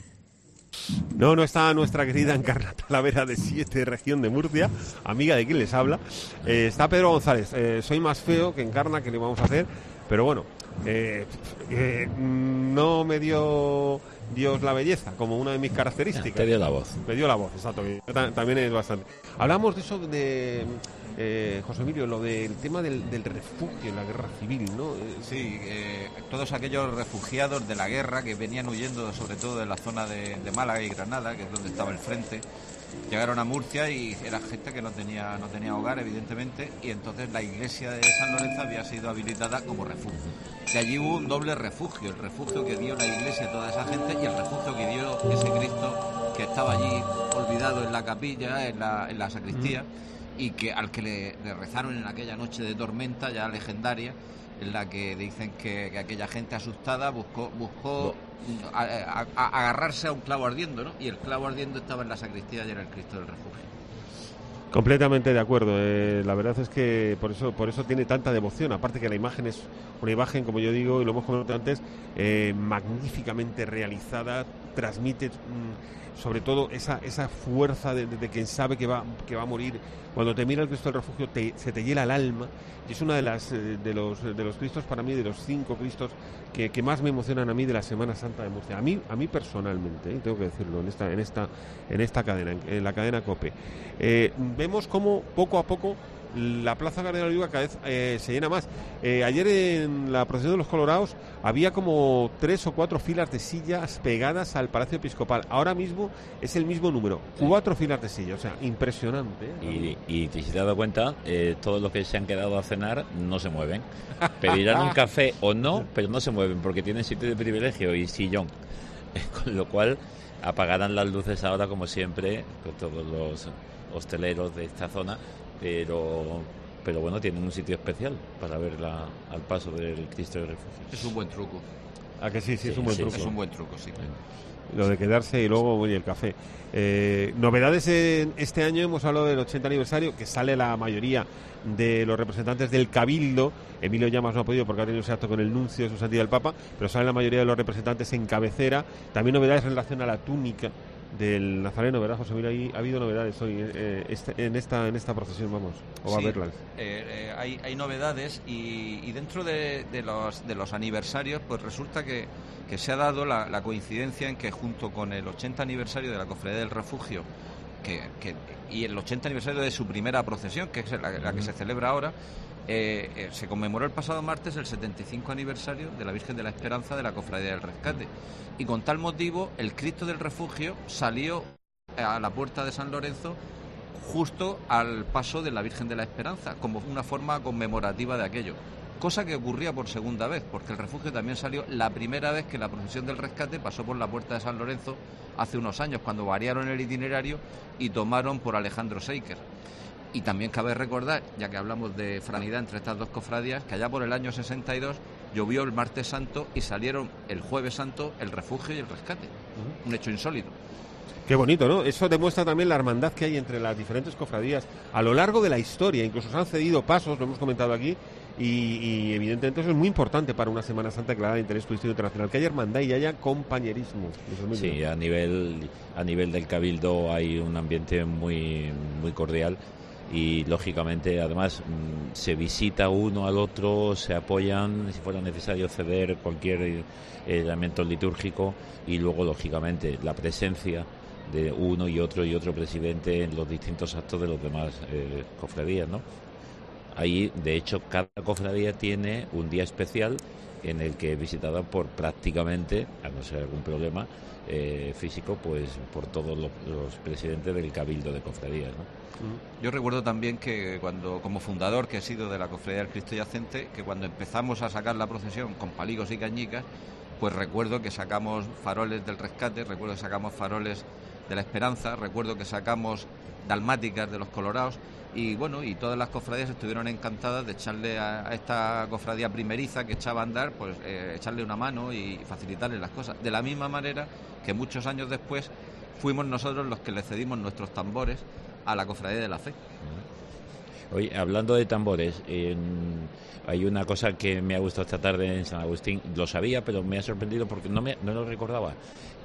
No está nuestra querida Encarna Talavera de 7, región de Murcia, amiga de quien les habla. Está Pedro González. Soy más feo que Encarna, ¿qué le vamos a hacer? Pero bueno, no me dio Dios la belleza como una de mis características. Te dio la voz. Me dio la voz, exacto. También es bastante. Hablamos de eso de José Emilio, lo del tema del refugio en la Guerra Civil, ¿no? Sí, todos aquellos refugiados de la guerra que venían huyendo sobre todo de la zona de Málaga y Granada, que es donde estaba el frente, llegaron a Murcia y era gente que no tenía hogar, evidentemente, y entonces la iglesia de San Lorenzo había sido habilitada como refugio. De allí hubo un doble refugio, el refugio que dio la iglesia a toda esa gente y el refugio que dio ese Cristo que estaba allí olvidado en la capilla, en la sacristía, y que al que le rezaron en aquella noche de tormenta ya legendaria, en la que dicen que aquella gente asustada buscó agarrarse a un clavo ardiendo, ¿no? Y el clavo ardiendo estaba en la sacristía y era el Cristo del Refugio. Completamente de acuerdo. La verdad es que por eso tiene tanta devoción. Aparte que la imagen es una imagen, como yo digo, y lo hemos comentado antes, magníficamente realizada, transmite sobre todo esa fuerza de quien sabe que va a morir. Cuando te mira el Cristo del Refugio se te hiela el alma, y es una de los Cristos, para mí, de los 5 Cristos que más me emocionan a mí de la Semana Santa de Murcia. A mí personalmente, tengo que decirlo, en esta cadena, en la cadena COPE. Vemos cómo poco a poco la Plaza Cardenal Belluga cada vez se llena más. Ayer en la procesión de los Colorados había como 3 o 4 filas de sillas pegadas al Palacio Episcopal. Ahora mismo es el mismo número, 4 filas de sillas, o sea, impresionante. Y si te has dado cuenta, todos los que se han quedado a cenar no se mueven. Pedirán un café o no, pero no se mueven porque tienen sitio de privilegio y sillón. con lo cual apagarán las luces ahora como siempre con todos los hosteleros de esta zona, pero bueno, tienen un sitio especial para ver al paso del Cristo del Refugio. Es un buen truco. ¿A que sí? Es un buen truco. Es un buen truco, sí. Lo de quedarse y luego, oye, el café. Novedades este año, hemos hablado del 80 aniversario, que sale la mayoría de los representantes del Cabildo. Emilio Llamas no ha podido porque ha tenido ese acto con el nuncio de su santidad el Papa, pero sale la mayoría de los representantes en cabecera. También novedades en relación a la túnica del Nazareno, ¿verdad, José Mira? Ha habido novedades hoy en esta procesión, vamos, o va a verlas. Hay novedades y dentro de los aniversarios, pues resulta que se ha dado la coincidencia en que junto con el 80 aniversario de la Cofradía del Refugio y el 80 aniversario de su primera procesión, que es la que se celebra ahora, se conmemoró el pasado martes el 75 aniversario de la Virgen de la Esperanza de la Cofradía del Rescate, y con tal motivo el Cristo del Refugio salió a la puerta de San Lorenzo justo al paso de la Virgen de la Esperanza, como una forma conmemorativa de aquello, cosa que ocurría por segunda vez, porque el refugio también salió la primera vez que la procesión del Rescate pasó por la puerta de San Lorenzo hace unos años, cuando variaron el itinerario y tomaron por Alejandro Seiker. Y también cabe recordar, ya que hablamos de franidad entre estas dos cofradías, que allá por el año 62 llovió el martes santo y salieron el jueves santo el refugio y el rescate. Un hecho insólito. Qué bonito, ¿no? Eso demuestra también la hermandad que hay entre las diferentes cofradías a lo largo de la historia. Incluso se han cedido pasos, lo hemos comentado aquí, y evidentemente eso es muy importante para una Semana Santa declarada de interés turístico internacional, que haya hermandad y haya compañerismo. Sí, a nivel del Cabildo hay un ambiente muy, muy cordial. Y lógicamente además se visita uno al otro, se apoyan si fuera necesario ceder cualquier elemento litúrgico, y luego lógicamente la presencia de uno y otro presidente en los distintos actos de los demás cofradías, ¿no? Ahí, de hecho, cada cofradía tiene un día especial en el que es visitada por prácticamente, a no ser algún problema físico, pues por todos los presidentes del Cabildo de cofradías, ¿no? Yo recuerdo también que cuando, como fundador que he sido de la Cofradía del Cristo Yacente, que cuando empezamos a sacar la procesión con paligos y cañicas, pues recuerdo que sacamos faroles del Rescate, recuerdo que sacamos faroles de la Esperanza, recuerdo que sacamos dalmáticas de los Colorados, y bueno, y todas las cofradías estuvieron encantadas de echarle a esta cofradía primeriza que echaba a andar, pues echarle una mano y facilitarle las cosas. De la misma manera que muchos años después fuimos nosotros los que le cedimos nuestros tambores a la Cofradía de la Fe. Oye, hablando de tambores, hay una cosa que me ha gustado esta tarde en San Agustín. Lo sabía, pero me ha sorprendido porque no lo recordaba.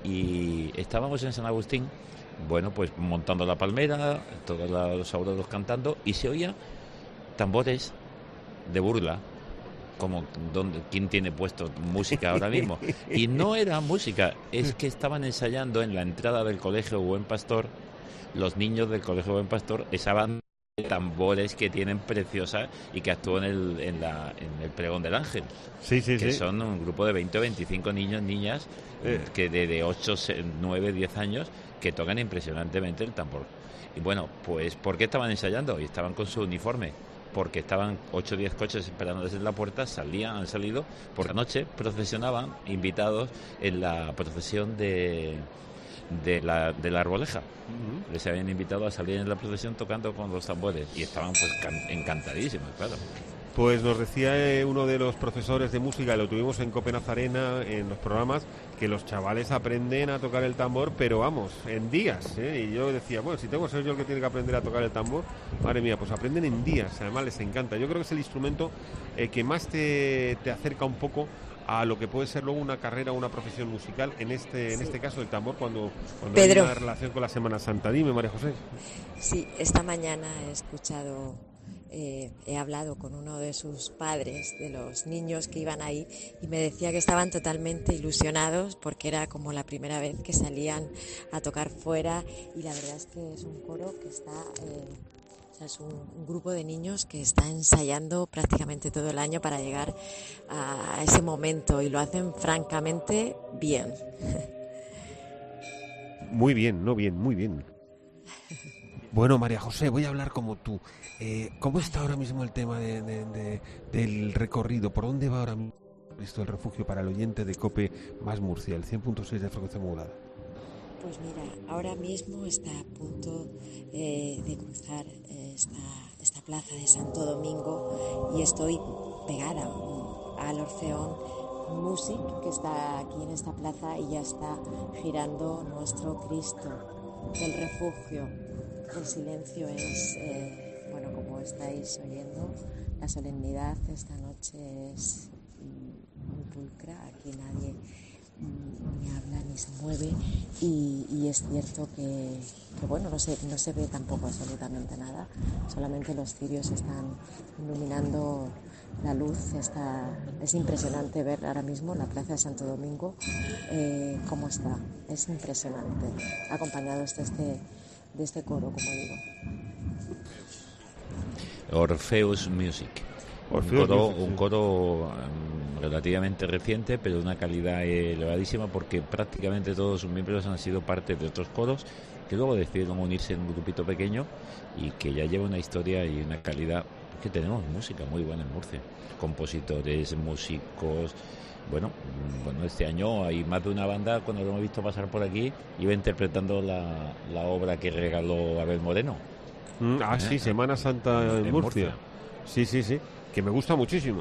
Y estábamos en San Agustín, bueno, pues montando la palmera, todos los saurodos cantando, y se oía tambores de burla, como quién tiene puesto música ahora mismo. Y no era música, es que estaban ensayando en la entrada del Colegio Buen Pastor, los niños del Colegio Buen Pastor, esa banda de tambores que tienen preciosa y que actuó en el Pregón del Ángel. Que son un grupo de 20 o 25 niños, niñas, que de 8, 9, 10 años, que tocan impresionantemente el tambor. Y bueno, pues ¿por qué estaban ensayando? Y estaban con su uniforme, porque estaban 8 o 10 coches esperando desde la puerta, han salido, por la noche procesionaban invitados en la procesión de la Arboleja. Les habían invitado a salir en la procesión tocando con los tambores y estaban pues encantadísimos, claro. Pues nos decía uno de los profesores de música, lo tuvimos en Cope Nazarena en los programas, que los chavales aprenden a tocar el tambor, pero vamos, en días, ¿eh? Y yo decía, bueno, si tengo que ser yo el que tiene que aprender a tocar el tambor, madre mía, pues aprenden en días, además les encanta. Yo creo que es el instrumento que más te acerca un poco a lo que puede ser luego una carrera o una profesión musical, en este caso el tambor, cuando hay una relación con la Semana Santa. Dime, María José. Sí, esta mañana he hablado con uno de sus padres, de los niños que iban ahí, y me decía que estaban totalmente ilusionados porque era como la primera vez que salían a tocar fuera, y la verdad es que es un coro que está... es un grupo de niños que está ensayando prácticamente todo el año para llegar a ese momento, y lo hacen francamente bien. Muy bien, muy bien. Bueno, María José, voy a hablar como tú. ¿Cómo está ahora mismo el tema del recorrido? ¿Por dónde va ahora mismo? Cristo del Refugio para el oyente de COPE más Murcia, el 100.6 de frecuencia modulada? Pues mira, ahora mismo está a punto de cruzar esta plaza de Santo Domingo y estoy pegada al Orfeón Music, que está aquí en esta plaza, y ya está girando nuestro Cristo del Refugio. El silencio es, bueno, como estáis oyendo, la solemnidad de esta noche es muy pulcra, aquí nadie ni habla ni se mueve y es cierto que bueno, no se ve tampoco absolutamente nada, solamente los cirios están iluminando la luz. Es impresionante ver ahora mismo la plaza de Santo Domingo cómo está, es impresionante, acompañados de este coro, como digo. Orpheus Music. Un coro relativamente reciente, pero de una calidad elevadísima, porque prácticamente todos sus miembros han sido parte de otros coros que luego decidieron unirse en un grupito pequeño y que ya lleva una historia y una calidad, que tenemos música muy buena en Murcia, compositores, músicos. Bueno, este año hay más de una banda, cuando lo hemos visto pasar por aquí, iba interpretando la obra que regaló Abel Moreno. Sí, Semana Santa en Murcia. Sí, que me gusta muchísimo.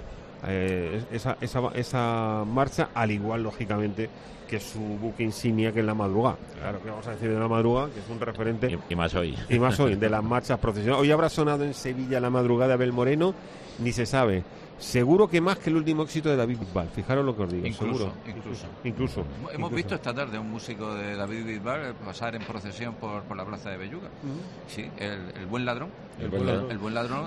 Esa marcha, al igual, lógicamente, que su buque insignia, que es La Madrugada. Claro, que vamos a decir de La Madrugada, que es un referente. Y más hoy. Y más hoy, de las marchas procesionales. Hoy habrá sonado en Sevilla La Madrugada de Abel Moreno, ni se sabe. Seguro que más que el último éxito de David Bisbal. Fijaros lo que os digo. Incluso. Hemos visto esta tarde un músico de David Bisbal pasar en procesión por la plaza de Belluga. Sí, el buen ladrón. El buen ladrón.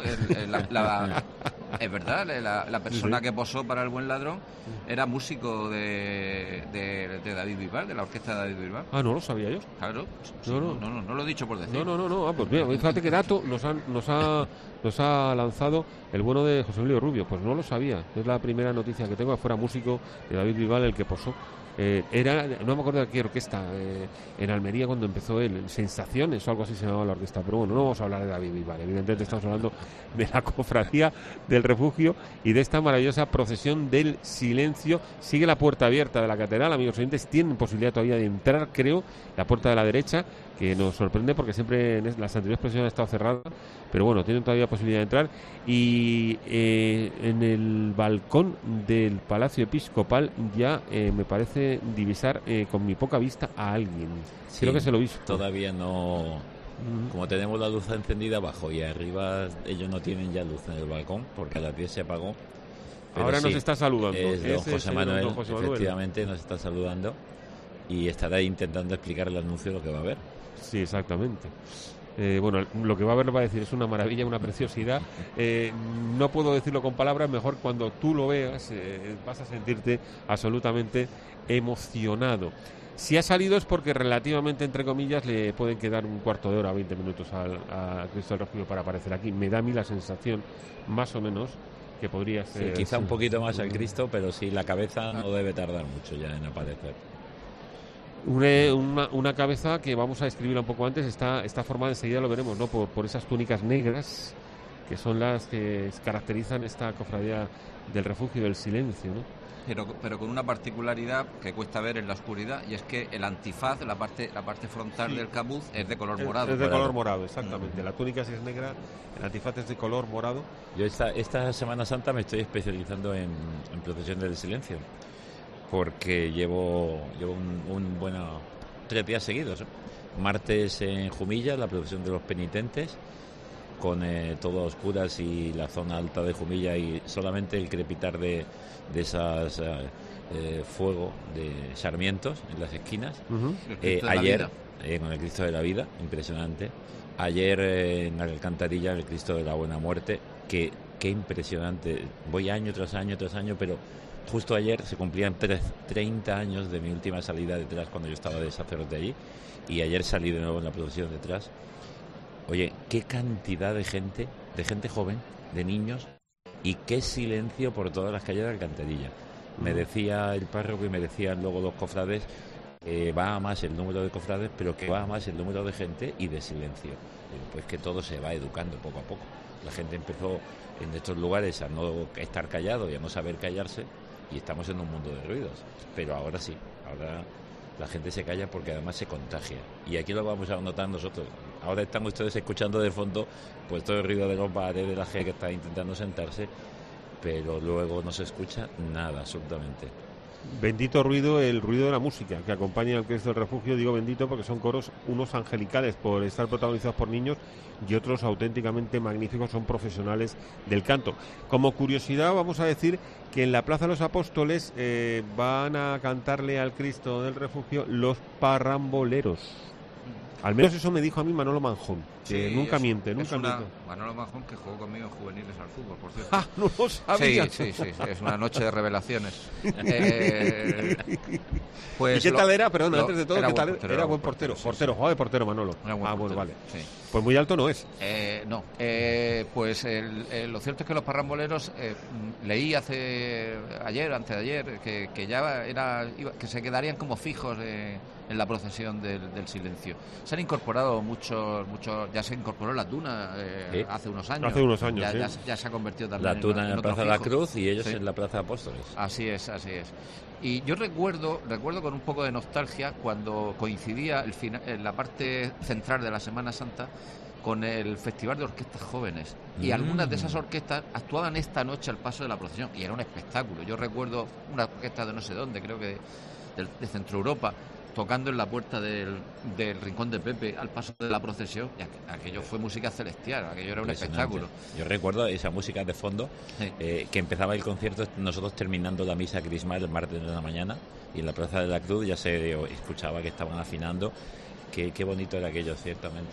Es verdad, la persona que posó para el buen ladrón era músico de David Bisbal, de la orquesta de David Bisbal. Ah, no lo sabía yo. Claro. No lo he dicho por decir. No. Pues mira, fíjate qué dato nos ha lanzado el bueno de José Emilio Rubio. Pues no lo sabía. Es la primera noticia que tengo, fuera músico de David Bisbal el que posó. No me acuerdo de qué orquesta, en Almería cuando empezó él, Sensaciones o algo así se llamaba la orquesta, pero bueno, no vamos a hablar de David Bisbal, evidentemente estamos hablando de la Cofradía del Refugio y de esta maravillosa procesión del silencio. Sigue la puerta abierta de la catedral, amigos oyentes, tienen posibilidad todavía de entrar, creo, la puerta de la derecha, que nos sorprende porque siempre en las anteriores procesiones ha estado cerrada, pero bueno, tienen todavía posibilidad de entrar. Y en el balcón del Palacio Episcopal ya me parece divisar con mi poca vista a alguien. Sí, creo que se lo he visto. Todavía no. Como tenemos la luz encendida abajo y arriba ellos no tienen ya luz en el balcón porque a las 10 se apagó. Pero ahora nos está saludando. Es don José Manuel, efectivamente, nos está saludando y estará intentando explicar el anuncio de lo que va a haber. Sí, exactamente. Bueno, lo que va a haber, va a decir, es una maravilla, una preciosidad. No puedo decirlo con palabras, mejor cuando tú lo veas vas a sentirte absolutamente emocionado. Si ha salido es porque relativamente, entre comillas, le pueden quedar un cuarto de hora, 20 minutos a Cristo del Refugio para aparecer aquí. Me da a mí la sensación, más o menos, que podría ser... Sí, quizá un poquito más al Cristo, pero sí, la cabeza no debe tardar mucho ya en aparecer. Una cabeza que vamos a describirla un poco antes, está formada, enseguida lo veremos, ¿no? Por esas túnicas negras que son las que caracterizan esta cofradía del Refugio del Silencio, ¿no? Pero con una particularidad que cuesta ver en la oscuridad, y es que el antifaz, la parte frontal del capuz, es de color morado. Es de color morado, exactamente. La túnica sí es negra, el antifaz es de color morado. Yo esta Semana Santa me estoy especializando en procesión del silencio, porque llevo un 3 días seguidos. Martes en Jumilla, la procesión de los penitentes, con todo a oscuras y la zona alta de Jumilla y solamente el crepitar de esas fuego de sarmientos en las esquinas. Ayer con el Cristo de la Vida, impresionante. Ayer en la Alcantarilla el Cristo de la Buena Muerte, qué impresionante. Voy año tras año, pero justo ayer se cumplían 30 años de mi última salida detrás cuando yo estaba de sacerdote allí, y ayer salí de nuevo en la procesión detrás. Oye, qué cantidad de gente joven, de niños, y qué silencio por todas las calles de Alcantarilla. Me decía el párroco y me decían luego los cofrades que va a más el número de cofrades, pero que va a más el número de gente y de silencio. Pues que todo se va educando poco a poco. La gente empezó en estos lugares a no estar callado y a no saber callarse, y estamos en un mundo de ruidos. Pero ahora sí, ahora la gente se calla porque además se contagia. Y aquí lo vamos a notar nosotros. Ahora están ustedes escuchando de fondo pues todo el ruido de los bares, de la gente que está intentando sentarse, pero luego no se escucha nada, absolutamente. Bendito ruido, el ruido de la música que acompaña al Cristo del Refugio. Digo bendito porque son coros, unos angelicales por estar protagonizados por niños y otros auténticamente magníficos, son profesionales del canto. Como curiosidad vamos a decir que en la Plaza de los Apóstoles van a cantarle al Cristo del Refugio los parramboleros. Al menos eso me dijo a mí Manolo Manjón, que sí, nunca miente, nunca miente. Manolo Manjón, que jugó conmigo en juveniles al fútbol, por cierto. ¡Ah, no lo sabía! Sí, es una noche de revelaciones. Pues ¿y qué tal era? Perdón, antes de todo, ¿qué tal era? Era buen portero. Portero, jugaba de portero Manolo. Bueno, vale. Sí. Pues muy alto no es. No, pues lo cierto es que los parramboleros, leí antes de ayer, que ya que se quedarían como fijos en la procesión del silencio. Se han incorporado muchos, ya se incorporó la Tuna ¿sí? Hace unos años. Hace unos años, ya se ha convertido también la Tuna en la Plaza de la Cruz y ellos sí. en la Plaza de Apóstoles. Así es. Y yo recuerdo con un poco de nostalgia cuando coincidía la parte central de la Semana Santa con el Festival de Orquestas Jóvenes. Y algunas de esas orquestas actuaban esta noche al paso de la procesión. Y era un espectáculo. Yo recuerdo una orquesta de no sé dónde, creo que de Centro Europa, tocando en la puerta del Rincón de Pepe al paso de la procesión, y aquello fue música celestial, aquello era un espectáculo. Yo recuerdo esa música de fondo, sí. Que empezaba el concierto, nosotros terminando la misa crismal el martes de la mañana, y en la Plaza de la Cruz ya se escuchaba que estaban afinando. Qué bonito era aquello, ciertamente.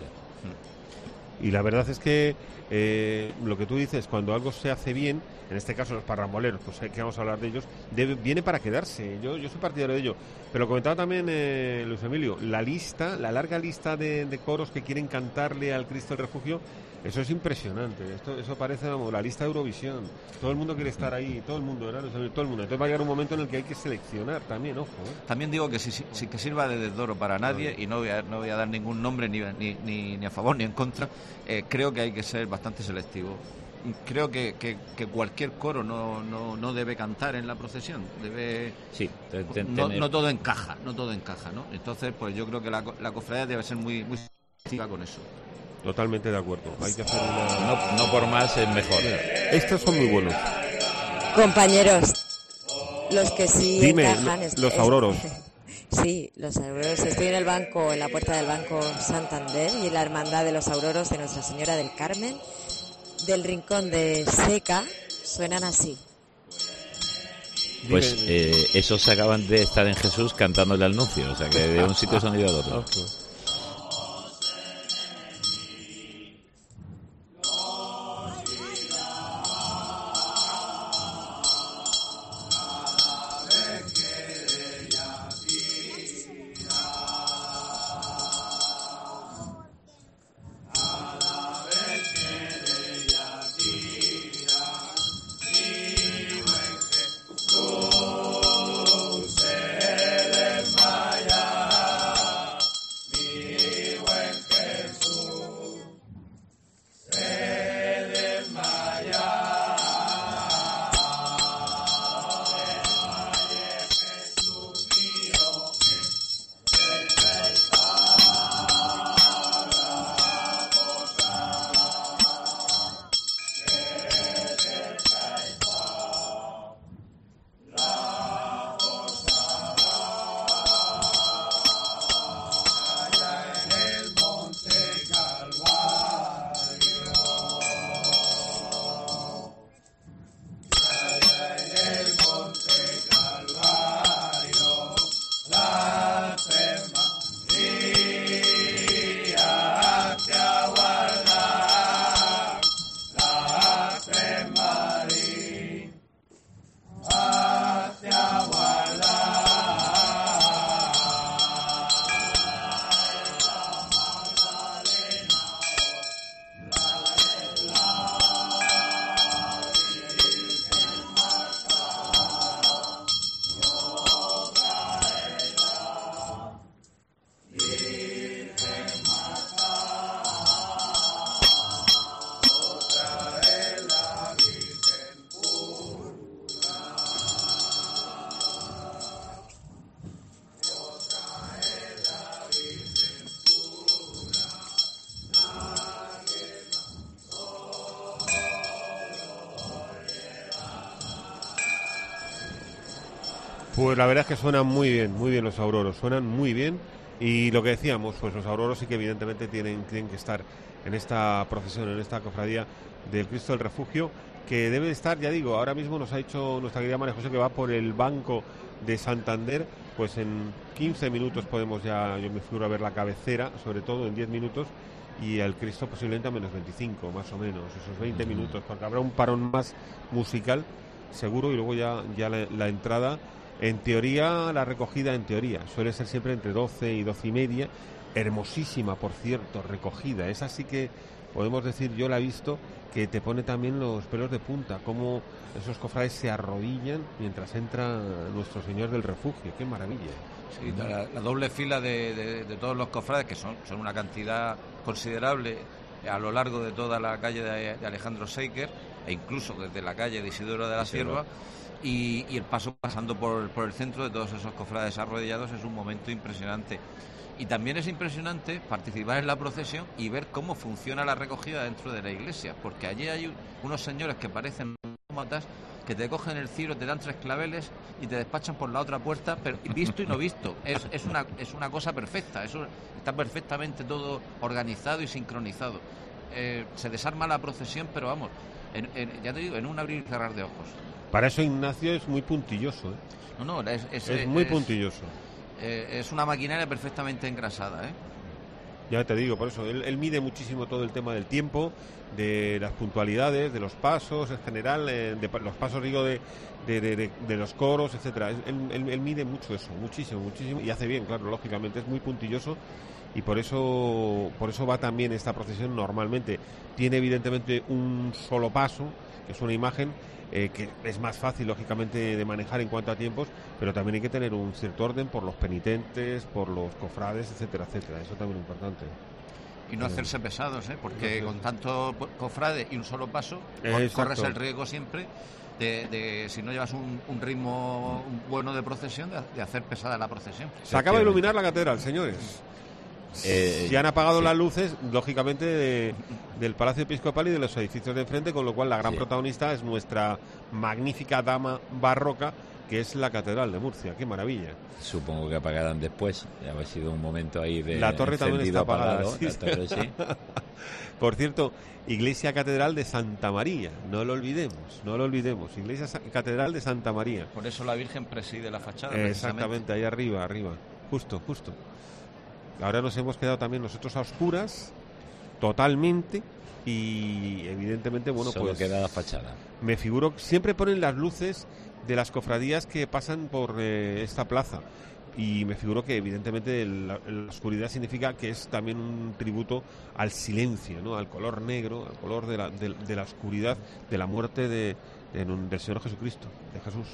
Y la verdad es que lo que tú dices, cuando algo se hace bien, en este caso los parramboleros, pues que vamos a hablar de ellos, viene para quedarse. Yo soy partidario de ello. Pero lo comentaba también Luis Emilio, la larga lista de coros que quieren cantarle al Cristo del Refugio, eso es impresionante. Eso parece la lista de Eurovisión. Todo el mundo quiere estar ahí, todo el mundo, ¿verdad? Todo el mundo. Entonces va a llegar un momento en el que hay que seleccionar también, ojo. También digo que sin que sirva de desdoro para nadie, y no voy a dar ningún nombre ni a favor ni en contra, creo que hay que ser bastante selectivo. Creo que cualquier coro no debe cantar en la procesión, sí, no todo encaja, ¿no? Entonces, pues yo creo que la cofradía debe ser muy selectiva con eso. Totalmente de acuerdo. Hay que hacer no por más es mejor. Estos son muy buenos. Compañeros, los que sí dime, encajan los auroros. Sí, los auroros. Estoy en la puerta del Banco Santander, y la Hermandad de los Auroros de Nuestra Señora del Carmen del Rincón de Seca suenan así. Pues esos acaban de estar en Jesús cantando el anuncio, o sea que de un sitio son ido al otro. Okay. Pues la verdad es que suenan muy bien los auroros, suenan muy bien. Y lo que decíamos, pues los auroros sí que evidentemente tienen que estar en esta procesión, en esta cofradía del Cristo del Refugio, que debe estar, ya digo, ahora mismo nos ha dicho nuestra querida María José que va por el Banco de Santander, pues en 15 minutos podemos ya, yo me figuro, a ver la cabecera, sobre todo en 10 minutos, y el Cristo posiblemente a menos 25, más o menos, esos 20 minutos, porque habrá un parón más musical, seguro, y luego ya la entrada. En teoría, la recogida suele ser siempre entre 12 y 12 y media, hermosísima, por cierto, recogida, esa sí que podemos decir, yo la he visto, que te pone también los pelos de punta, como esos cofrades se arrodillan mientras entra nuestro Señor del Refugio, qué maravilla. Sí, la doble fila de todos los cofrades, que son una cantidad considerable a lo largo de toda la calle de Alejandro Seiker, e incluso desde la calle de Isidoro de la Cierva, y el paso pasando por el centro de todos esos cofrades arrodillados es un momento impresionante. Y también es impresionante participar en la procesión y ver cómo funciona la recogida dentro de la iglesia, porque allí hay unos señores que parecen matas, que te cogen el ciro, te dan 3 claveles y te despachan por la otra puerta, pero visto y no visto. Es una cosa perfecta, eso está perfectamente todo organizado y sincronizado. Se desarma la procesión, pero vamos, ya te digo, en un abrir y cerrar de ojos. Para eso Ignacio es muy puntilloso, ¿eh? No, es muy puntilloso. Es una maquinaria perfectamente engrasada, ¿eh? Ya te digo, por eso, él mide muchísimo todo el tema del tiempo, de las puntualidades, de los pasos en general, de los pasos, digo, de los coros, etcétera. Él mide mucho eso, muchísimo, y hace bien, claro, lógicamente, es muy puntilloso, y por eso va también esta procesión normalmente. Tiene evidentemente un solo paso, que es una imagen que es más fácil, lógicamente, de manejar en cuanto a tiempos, pero también hay que tener un cierto orden por los penitentes, por los cofrades, etcétera, etcétera. Eso también es importante. Y no hacerse pesados, porque con tanto cofrade y un solo paso, corres el riesgo siempre de si no llevas un ritmo bueno de procesión, de hacer pesada la procesión. Se acaba de iluminar la catedral, señores. Ya han apagado las luces, lógicamente, del Palacio Episcopal y de los edificios de enfrente, con lo cual la gran protagonista es nuestra magnífica dama barroca, que es la Catedral de Murcia. ¡Qué maravilla! Supongo que apagarán después. Ha sido un momento ahí de la torre también está apagada. Apagado, sí. La torre, sí. Por cierto, Iglesia Catedral de Santa María, no lo olvidemos. Iglesia Catedral de Santa María. Por eso la Virgen preside la fachada. Exactamente, ahí arriba. Justo. Ahora nos hemos quedado también nosotros a oscuras, totalmente, y evidentemente, bueno, solo pues queda la fachada. Me figuro, siempre ponen las luces de las cofradías que pasan por esta plaza, y me figuro que evidentemente la oscuridad significa que es también un tributo al silencio, ¿no? Al color negro, al color de la oscuridad, de la muerte del Señor Jesucristo, de Jesús.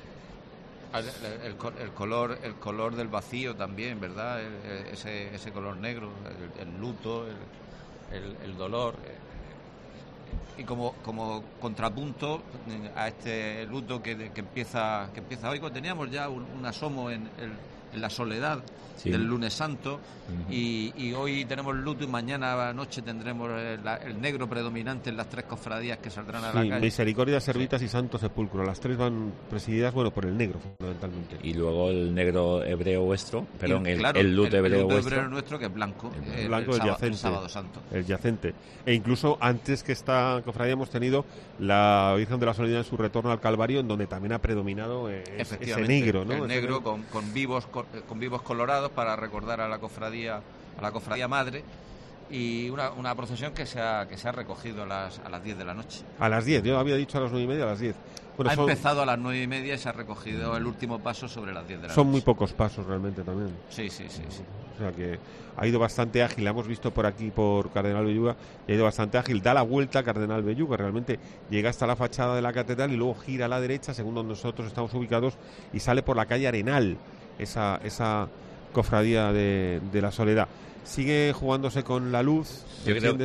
El color del vacío también, ¿verdad? Ese color negro, el luto, el dolor. Y como contrapunto a este luto que empieza hoy, cuando teníamos ya un asomo en la soledad del lunes santo, y hoy tenemos luto, y mañana noche tendremos el negro predominante en las 3 cofradías que saldrán a la calle. Misericordia, Servitas y Santo Sepulcro, las 3 van presididas, por el negro fundamentalmente. Y luego el negro hebreo vuestro, el luto hebreo nuestro, que es blanco, el yacente, el sábado santo. El yacente. E incluso antes que esta cofradía hemos tenido la Virgen de la Soledad en su retorno al Calvario, en donde también ha predominado ese negro, ¿no? El negro con vivos colorados para recordar a la cofradía madre, y una procesión que se ha recogido a las 10 de la noche. A las 10, yo había dicho a las 9:30, a las 10. Bueno, empezado a las 9:30 y se ha recogido el último paso sobre las 10 de la noche. Son muy pocos pasos realmente también. Sí. O sea que ha ido bastante ágil, la hemos visto por aquí por Cardenal Belluga, y ha ido bastante ágil, da la vuelta a Cardenal Belluga, realmente llega hasta la fachada de la catedral y luego gira a la derecha, según donde nosotros estamos ubicados, y sale por la calle Arenal, esa cofradía de la Soledad. Sigue jugándose con la luz. Yo creo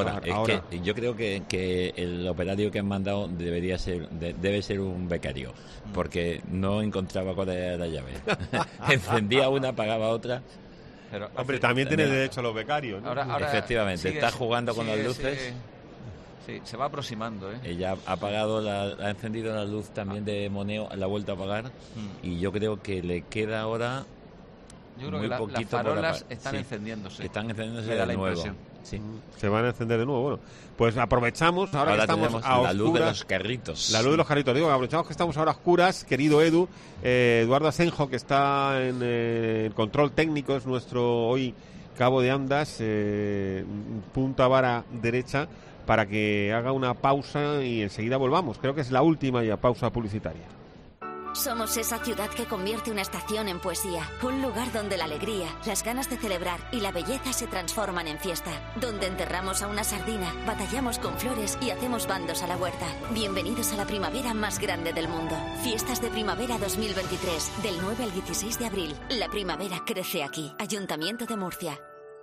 que el operario que han mandado debe ser un becario, porque no encontraba cuál era la llave. Encendía una, apagaba otra. Pero, hombre, también tiene derecho a los becarios, ¿no? Ahora efectivamente, está jugando con las luces. Sí, se va aproximando, ¿eh? Ella ha encendido la luz también de moneo, la ha vuelto a apagar y yo creo que le queda ahora. Yo creo que las farolas están encendiéndose. Están encendiéndose de nuevo. Impresión. Sí. Se van a encender de nuevo. Bueno, pues aprovechamos ahora que estamos a oscuras. La luz de los carritos. La luz de los carritos. Digo, aprovechamos que estamos ahora a oscuras, querido Edu. Eduardo Asenjo, que está en el control técnico, es nuestro hoy cabo de andas, punta vara derecha, para que haga una pausa y enseguida volvamos. Creo que es la última ya pausa publicitaria. Somos esa ciudad que convierte una estación en poesía, un lugar donde la alegría, las ganas de celebrar y la belleza se transforman en fiesta, donde enterramos a una sardina, batallamos con flores y hacemos bandos a la huerta. Bienvenidos a la primavera más grande del mundo. Fiestas de Primavera 2023, del 9 al 16 de abril. La primavera crece aquí. Ayuntamiento de Murcia.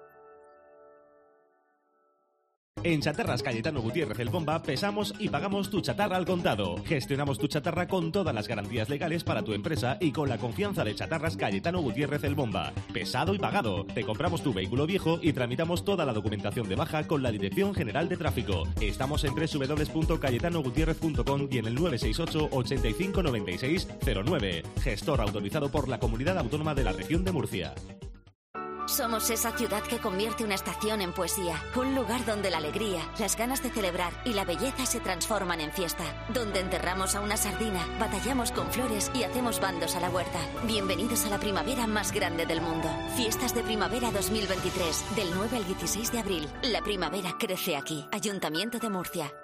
En Chatarras Cayetano Gutiérrez El Bomba pesamos y pagamos tu chatarra al contado. Gestionamos tu chatarra con todas las garantías legales para tu empresa y con la confianza de Chatarras Cayetano Gutiérrez El Bomba. Pesado y pagado. Te compramos tu vehículo viejo y tramitamos toda la documentación de baja con la Dirección General de Tráfico. Estamos en www.cayetanogutierrez.com y en el 968 85 96 09. Gestor autorizado por la Comunidad Autónoma de la Región de Murcia. Somos esa ciudad que convierte una estación en poesía, un lugar donde la alegría, las ganas de celebrar y la belleza se transforman en fiesta, donde enterramos a una sardina, batallamos con flores y hacemos bandos a la huerta. Bienvenidos a la primavera más grande del mundo. Fiestas de Primavera 2023, del 9 al 16 de abril. La primavera crece aquí. Ayuntamiento de Murcia.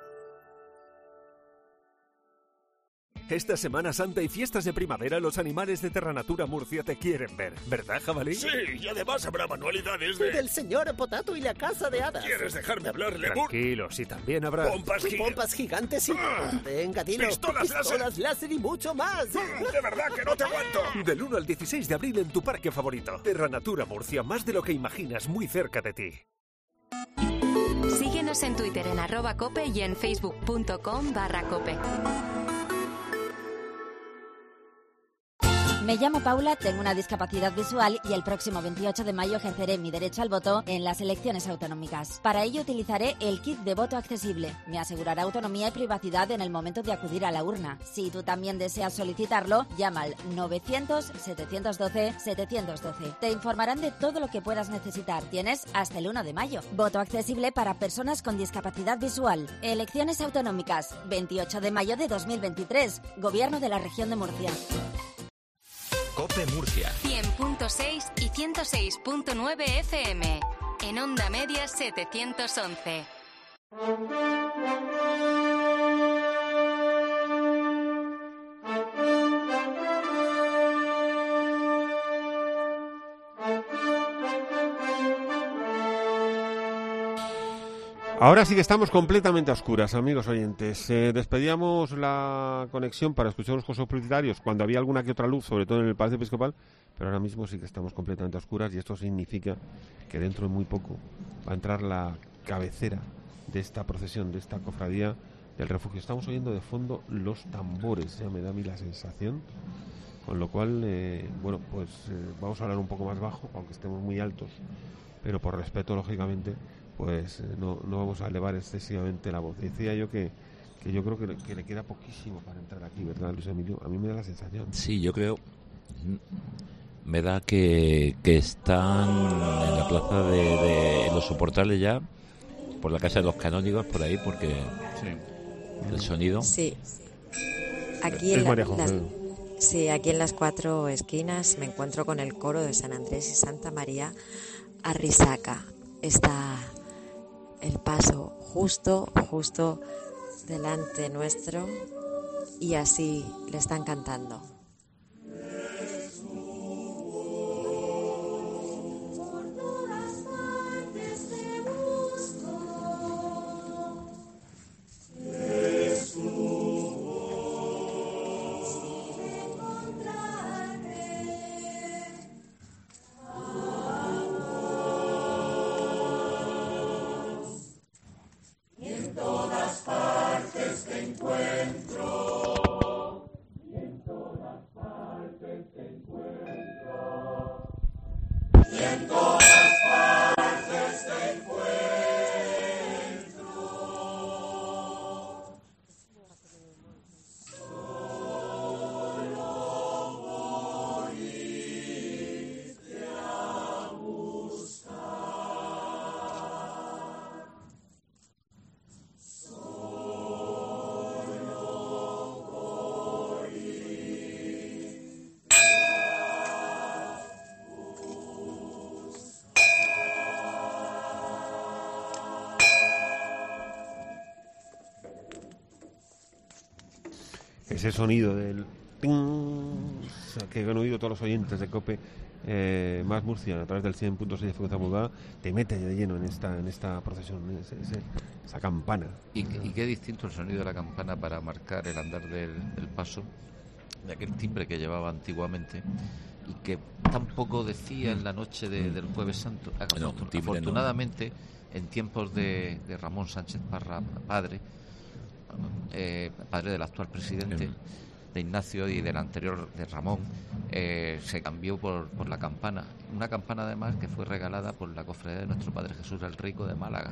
Esta Semana Santa y fiestas de primavera, los animales de Terranatura Murcia te quieren ver, ¿verdad, jabalí? Sí, y además habrá manualidades de... Del señor Potato y la casa de hadas. ¿Quieres dejarme hablar, Lemur? Tranquilos, y también habrá... Pompas gigantes y... Venga, dilo. Pistolas láser y mucho más. De verdad que no te aguanto. Del 1 al 16 de abril en tu parque favorito. Terranatura Murcia, más de lo que imaginas, muy cerca de ti. Síguenos en Twitter en @cope y en facebook.com/cope. Me llamo Paula, tengo una discapacidad visual y el próximo 28 de mayo ejerceré mi derecho al voto en las elecciones autonómicas. Para ello utilizaré el kit de voto accesible. Me asegurará autonomía y privacidad en el momento de acudir a la urna. Si tú también deseas solicitarlo, llama al 900-712-712. Te informarán de todo lo que puedas necesitar. Tienes hasta el 1 de mayo. Voto accesible para personas con discapacidad visual. Elecciones autonómicas, 28 de mayo de 2023. Gobierno de la Región de Murcia. COPE Murcia 100.6 y 106.9 FM. En Onda Media 711. Ahora sí que estamos completamente a oscuras, amigos oyentes. Despedíamos la conexión para escuchar los cursos publicitarios cuando había alguna que otra luz, sobre todo en el Palacio Episcopal, pero ahora mismo sí que estamos completamente a oscuras y esto significa que dentro de muy poco va a entrar la cabecera de esta procesión, de esta cofradía del refugio. Estamos oyendo de fondo los tambores, ya me da a mí la sensación, con lo cual, vamos a hablar un poco más bajo, aunque estemos muy altos, pero por respeto, lógicamente, pues no vamos a elevar excesivamente la voz. Decía yo que yo creo que le queda poquísimo para entrar aquí, ¿verdad, Luis Emilio? A mí me da la sensación. Sí, yo creo... Me da que están en la plaza de los soportales ya, por la casa de los canónigos, por ahí, porque el sonido... Sí. Aquí aquí en las 4 esquinas me encuentro con el coro de San Andrés y Santa María Arrisaca. Está el paso justo delante nuestro y así le están cantando. ese sonido del que han oído todos los oyentes de COPE más Murcia a través del 100.6 de frecuencia modulada, te mete de lleno en esta procesión, esa campana. Y qué distinto el sonido de la campana para marcar el andar del paso, de aquel timbre que llevaba antiguamente y que tampoco decía en la noche del Jueves Santo. Afortunadamente, en tiempos de Ramón Sánchez Parra, padre del actual presidente, de Ignacio, y del anterior de Ramón, se cambió por la campana, una campana además que fue regalada por la cofradía de nuestro Padre Jesús el Rico de Málaga.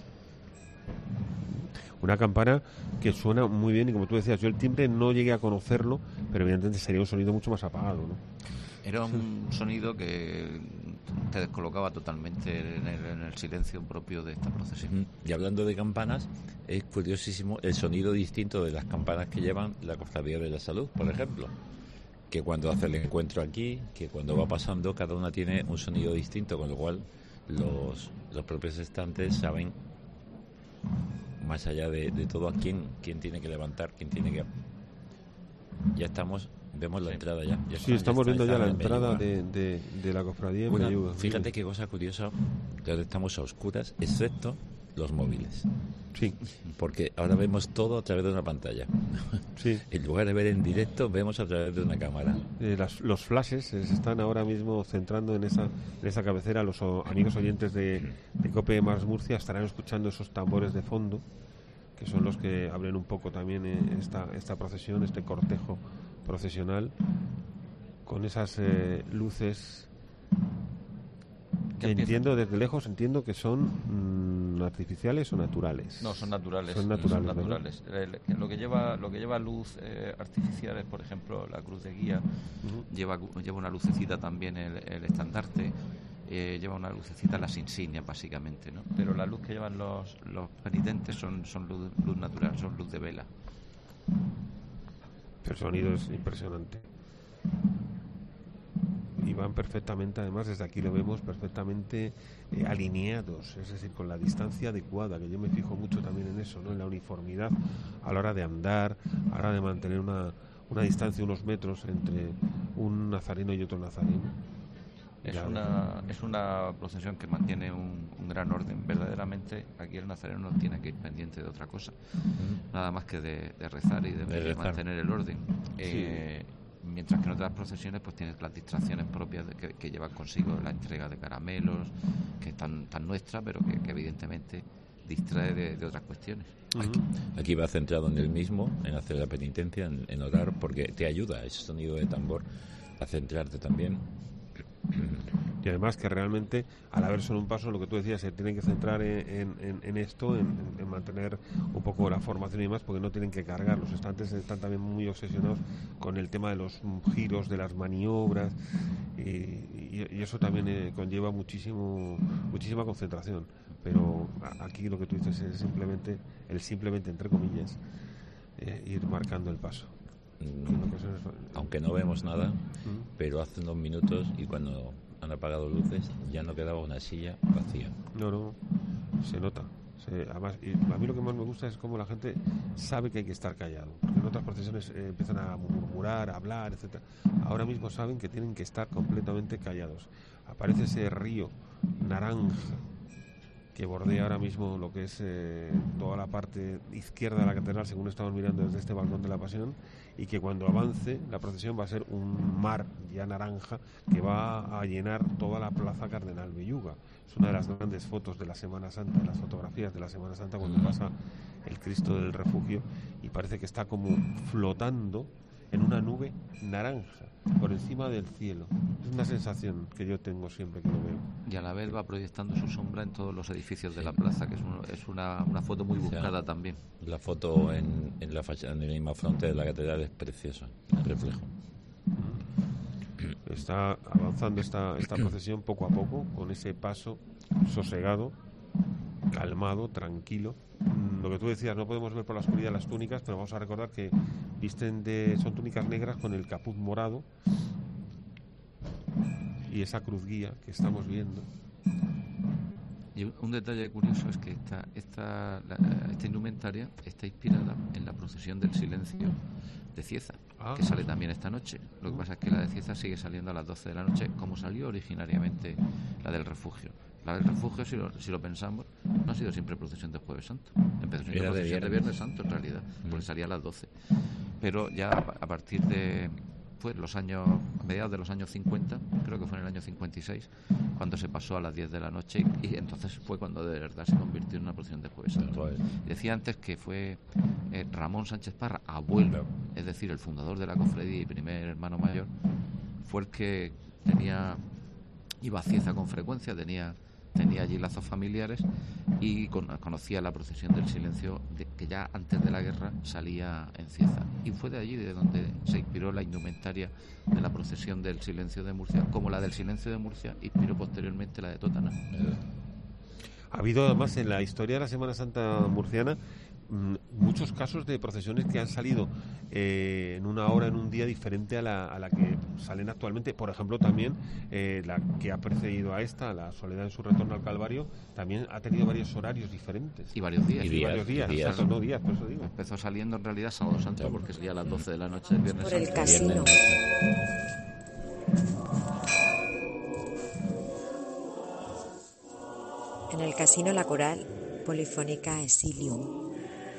Una campana que suena muy bien, y como tú decías, yo el timbre no llegué a conocerlo, pero evidentemente sería un sonido mucho más apagado, ¿no? Era un sonido que te descolocaba totalmente en el silencio propio de esta procesión. Y hablando de campanas, es curiosísimo el sonido distinto de las campanas que llevan la Cofradía de la Salud, por ejemplo, que cuando hace el encuentro aquí, que cuando va pasando, cada una tiene un sonido distinto, con lo cual los propios estantes saben, más allá de todo, a quién tiene que levantar, quién tiene que... Ya estamos... Vemos la entrada ya. Estamos viendo ya la entrada de la cofradía en Belluga. Fíjate qué cosa curiosa, que ahora estamos a oscuras, excepto los móviles. Sí. Porque ahora vemos todo a través de una pantalla. Sí. En lugar de ver en directo, vemos a través de una cámara. Los flashes se están ahora mismo centrando en esa cabecera. Los amigos oyentes de COPE más Murcia estarán escuchando esos tambores de fondo, que son los que abren un poco también esta procesión, este cortejo procesional, con esas luces que desde lejos entiendo que son artificiales o naturales. No, son naturales. Son naturales. Lo que lleva luz artificial es, por ejemplo, la cruz de guía. Lleva una lucecita también el estandarte. Lleva una lucecita las insignias, básicamente, ¿no? Pero la luz que llevan los penitentes son luz natural, son luz de vela. El sonido es impresionante. Y van perfectamente, además desde aquí lo vemos perfectamente alineados, es decir, con la distancia adecuada, que yo me fijo mucho también en eso, ¿no? En la uniformidad a la hora de andar, a la hora de mantener una distancia, unos metros entre un nazareno y otro nazareno. Es una procesión que mantiene un gran orden. Verdaderamente aquí el nazareno no tiene que ir pendiente de otra cosa, nada más que de rezar y de mantener el orden. Mientras que en otras procesiones pues tienes las distracciones propias que llevan consigo la entrega de caramelos, que están tan nuestras, pero que evidentemente distrae de otras cuestiones. Aquí va centrado en el mismo, en hacer la penitencia, en orar, porque te ayuda ese sonido de tambor a centrarte también. Y además que realmente, al haber solo un paso, lo que tú decías, se tienen que centrar en esto, en mantener un poco la formación y demás, porque no tienen que cargar. Los estantes están también muy obsesionados con el tema de los giros, de las maniobras, y eso también conlleva muchísima concentración. Pero aquí lo que tú dices es simplemente, entre comillas, ir marcando el paso. Aunque no vemos nada, pero hace unos minutos, y cuando han apagado luces, ya no quedaba una silla vacía. No, se nota. Además, y a mí lo que más me gusta es cómo la gente sabe que hay que estar callado. Porque en otras procesiones empiezan a murmurar, a hablar, etcétera. Ahora mismo saben que tienen que estar completamente callados. Aparece ese río naranja que bordea ahora mismo lo que es toda la parte izquierda de la catedral, según estamos mirando desde este balcón de la Pasión, y que cuando avance la procesión va a ser un mar ya naranja que va a llenar toda la plaza Cardenal Belluga. Es una de las grandes fotos de la Semana Santa, las fotografías de la Semana Santa, cuando pasa el Cristo del Refugio, y parece que está como flotando en una nube naranja por encima del cielo. Es una sensación que yo tengo siempre que lo veo. Y a la vez va proyectando su sombra en todos los edificios de la plaza, que es una foto muy buscada también. La foto en la fachada, en la misma frontera de la catedral, es preciosa, el reflejo. Está avanzando esta procesión poco a poco, con ese paso sosegado, calmado, tranquilo. Lo que tú decías, no podemos ver por la oscuridad las túnicas, pero vamos a recordar que son túnicas negras con el capuz morado y esa cruz guía que estamos viendo. Y un detalle curioso es que esta indumentaria está inspirada en la procesión del silencio de Cieza, que sale también esta noche. Lo que pasa es que la de Cieza sigue saliendo a las 12 de la noche, como salió originariamente la del Refugio. La del Refugio, si lo pensamos, no ha sido siempre procesión de Jueves Santo. Empezó siendo procesión de Viernes Santo, en realidad, porque salía a las 12. Pero ya a partir de a mediados de los años 50, creo que fue en el año 56, cuando se pasó a las 10 de la noche, y entonces fue cuando de verdad se convirtió en una procesión de Jueves Santo. Decía antes que fue Ramón Sánchez Parra, abuelo, es decir, el fundador de la cofradía y primer hermano mayor, fue el que iba a Cieza con frecuencia, tenía allí lazos familiares y conocía la procesión del silencio que ya antes de la guerra salía en Cieza, y fue de allí de donde se inspiró la indumentaria de la procesión del silencio de Murcia, como la del silencio de Murcia inspiró posteriormente la de Totana. Ha habido además en la historia de la Semana Santa murciana muchos casos de procesiones que han salido en una hora, en un día diferente a la que salen actualmente. Por ejemplo, también la que ha precedido a esta, la Soledad en su retorno al Calvario, también ha tenido varios horarios diferentes. Y varios días. Exacto, no días, por eso digo. Empezó saliendo en realidad sábado santo, porque salía a las 12 de la noche del Viernes por Santo. el casino. En el casino la coral polifónica Exilium.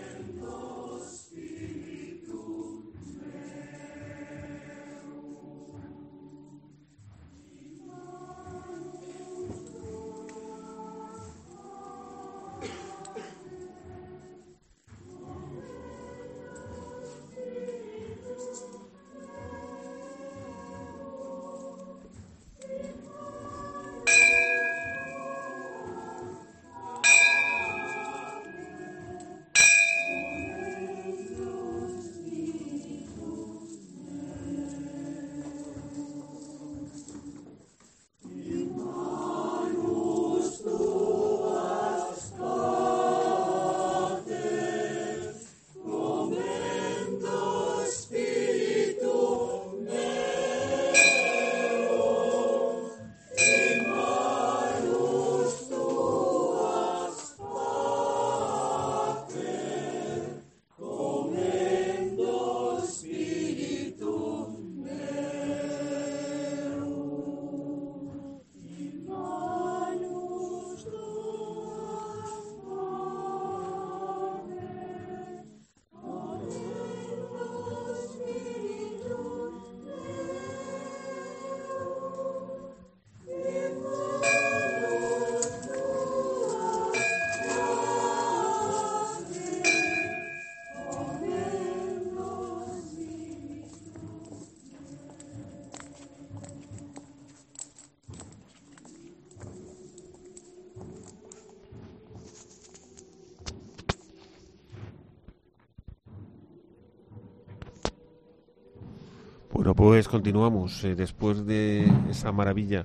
Bueno, pues continuamos. Después de esa maravilla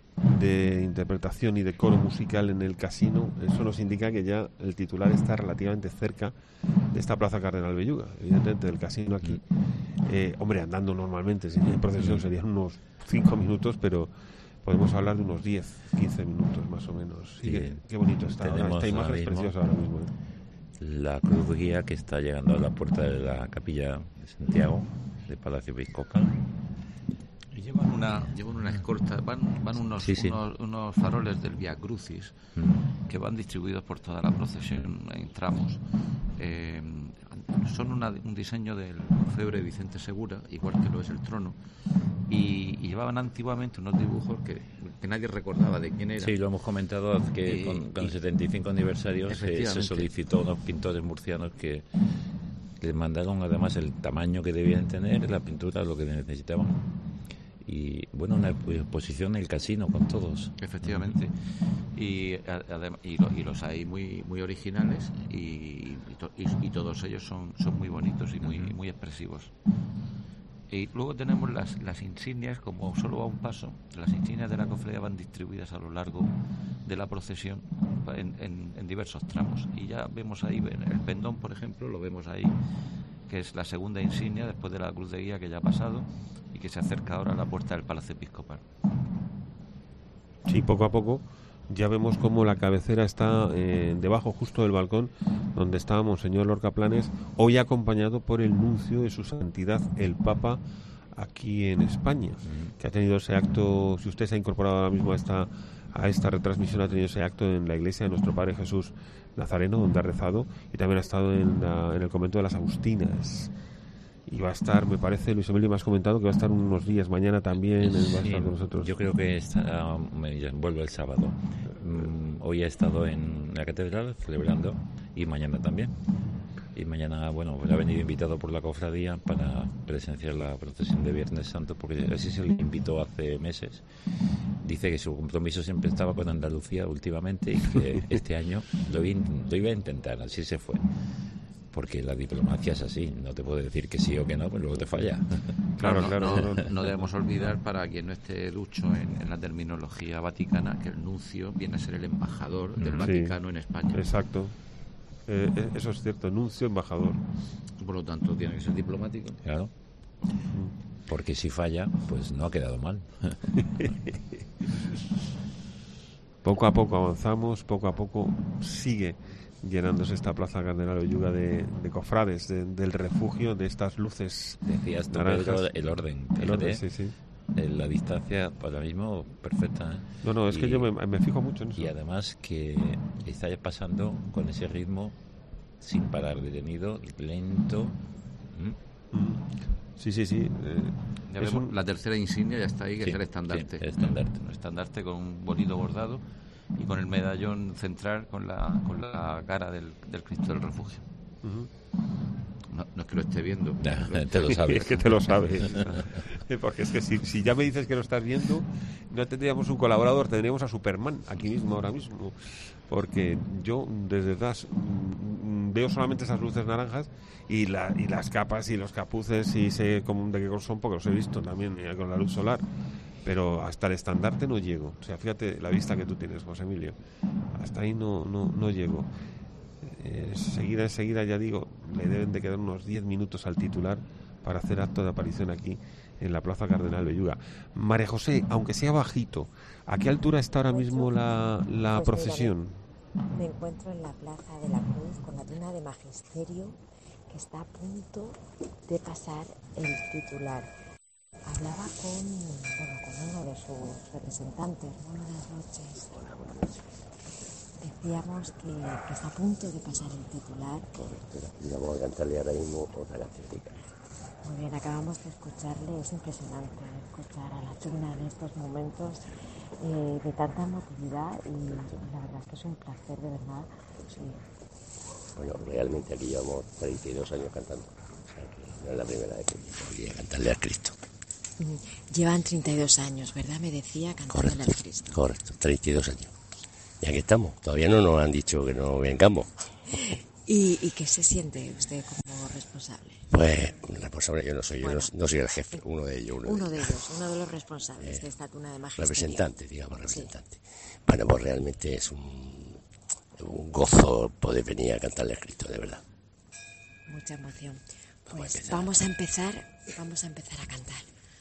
de interpretación y de coro musical en el casino, eso nos indica que ya el titular está relativamente cerca de esta Plaza Cardenal Belluga, evidentemente del casino aquí. Hombre, andando normalmente, si en procesión serían unos 5 minutos, pero podemos hablar de unos 10, 15 minutos más o menos. Sí, qué bonito está ahora. Esta imagen es preciosa ahora mismo. La cruz guía que está llegando a la puerta de la capilla de Santiago, de Palacio Episcopal. Y llevan una escolta, van unos faroles del Via Crucis que van distribuidos por toda la procesión en tramos. Son un diseño del orfebre Vicente Segura, igual que lo es el trono, y llevaban antiguamente unos dibujos que nadie recordaba de quién era. Sí, lo hemos comentado, que con el 75 aniversario se solicitó a unos pintores murcianos que les mandaron además el tamaño que debían tener, la pintura, lo que necesitaban. Y bueno, una exposición en el casino con todos. Efectivamente. Y los hay muy originales y todos ellos son muy bonitos y muy expresivos. Y luego tenemos las insignias, como solo va un paso. Las insignias de la cofradía van distribuidas a lo largo de la procesión en diversos tramos. Y ya vemos ahí, el pendón, por ejemplo, lo vemos ahí, que es la segunda insignia después de la cruz de guía que ya ha pasado y que se acerca ahora a la puerta del Palacio Episcopal. Sí, poco a poco Ya vemos cómo la cabecera está debajo justo del balcón donde estaba Monseñor Lorca Planes, hoy acompañado por el nuncio de su santidad el Papa aquí en España, que ha tenido ese acto. Si usted se ha incorporado ahora mismo a esta retransmisión, ha tenido ese acto en la iglesia de nuestro Padre Jesús Nazareno, donde ha rezado, y también ha estado en el convento de las Agustinas. Y va a estar, me parece, Luis Emilio, me has comentado que va a estar unos días, mañana también va a estar con nosotros. Yo creo que vuelve el sábado. Hoy ha estado en la catedral celebrando, y mañana también. Y mañana, bueno, pues ha venido invitado por la cofradía para presenciar la procesión de Viernes Santo, porque así se le invitó hace meses. Dice que su compromiso siempre estaba con Andalucía últimamente y que este año lo iba a intentar, así se fue. Porque la diplomacia es así, no te puedo decir que sí o que no, pues luego te falla. Claro. No debemos olvidar, para quien no esté ducho en la terminología vaticana, que el nuncio viene a ser el embajador del Vaticano en España. Exacto. Eso es cierto, nuncio, embajador. Por lo tanto, tiene que ser diplomático. Claro. Porque si falla, pues no ha quedado mal. Poco a poco avanzamos, poco a poco sigue llenándose esta plaza Cardenal Belluga de cofrades, del refugio, de estas luces. Decías tú, Pedro, el orden. Sí. La distancia ahora mismo perfecta, ¿eh? No, es que yo me fijo mucho en eso. Y además que está pasando con ese ritmo sin parar, detenido, lento. Sí. Ya vemos, la tercera insignia ya está ahí, que es el estandarte. Sí, el estandarte. Un estandarte con un bonito bordado y con el medallón central con la cara del Cristo del Refugio. No es que lo esté viendo. Te lo sabes. Es que te lo sabes. Porque es que si ya me dices que lo estás viendo, no tendríamos un colaborador, tendríamos a Superman aquí mismo, ahora mismo. Porque yo desde detrás veo solamente esas luces naranjas y las capas y los capuces, y sé de qué son, porque los he visto también con la luz solar. Pero hasta el estandarte no llego. O sea, fíjate la vista que tú tienes, José Emilio. Hasta ahí no llego. Enseguida, ya digo, le deben de quedar unos 10 minutos al titular para hacer acto de aparición aquí en la Plaza Cardenal Belluga. María José, aunque sea bajito, ¿a qué altura está ahora mismo la procesión? Me encuentro en la Plaza de la Cruz con la tuna de Magisterio, que está a punto de pasar el titular. Hablaba con uno de sus representantes. Buenas noches. Buenas noches. Decíamos que está a punto de pasar el titular. Y vamos a cantarle ahora mismo otra canciónica. Muy bien, acabamos de escucharle. Es impresionante escuchar a la tuna en estos momentos de tanta emotividad, y la verdad es que es un placer, de verdad. Sí. Bueno, realmente aquí llevamos 32 años cantando. O sea, que no es la primera vez que voy a cantarle al Cristo. Llevan 32 años, ¿verdad? Me decía, cantándole al Cristo. Correcto, 32 años. Y aquí estamos. Todavía no nos han dicho que no vengamos. ¿Y qué se siente usted como responsable? Pues responsable yo no soy, no soy el jefe, uno de ellos. Uno de los responsables de esta tuna de Magisterio. Representante. Sí. Bueno, pues realmente es un gozo poder venir a cantarle a Cristo, de verdad. Mucha emoción. Pues vamos a empezar a cantar.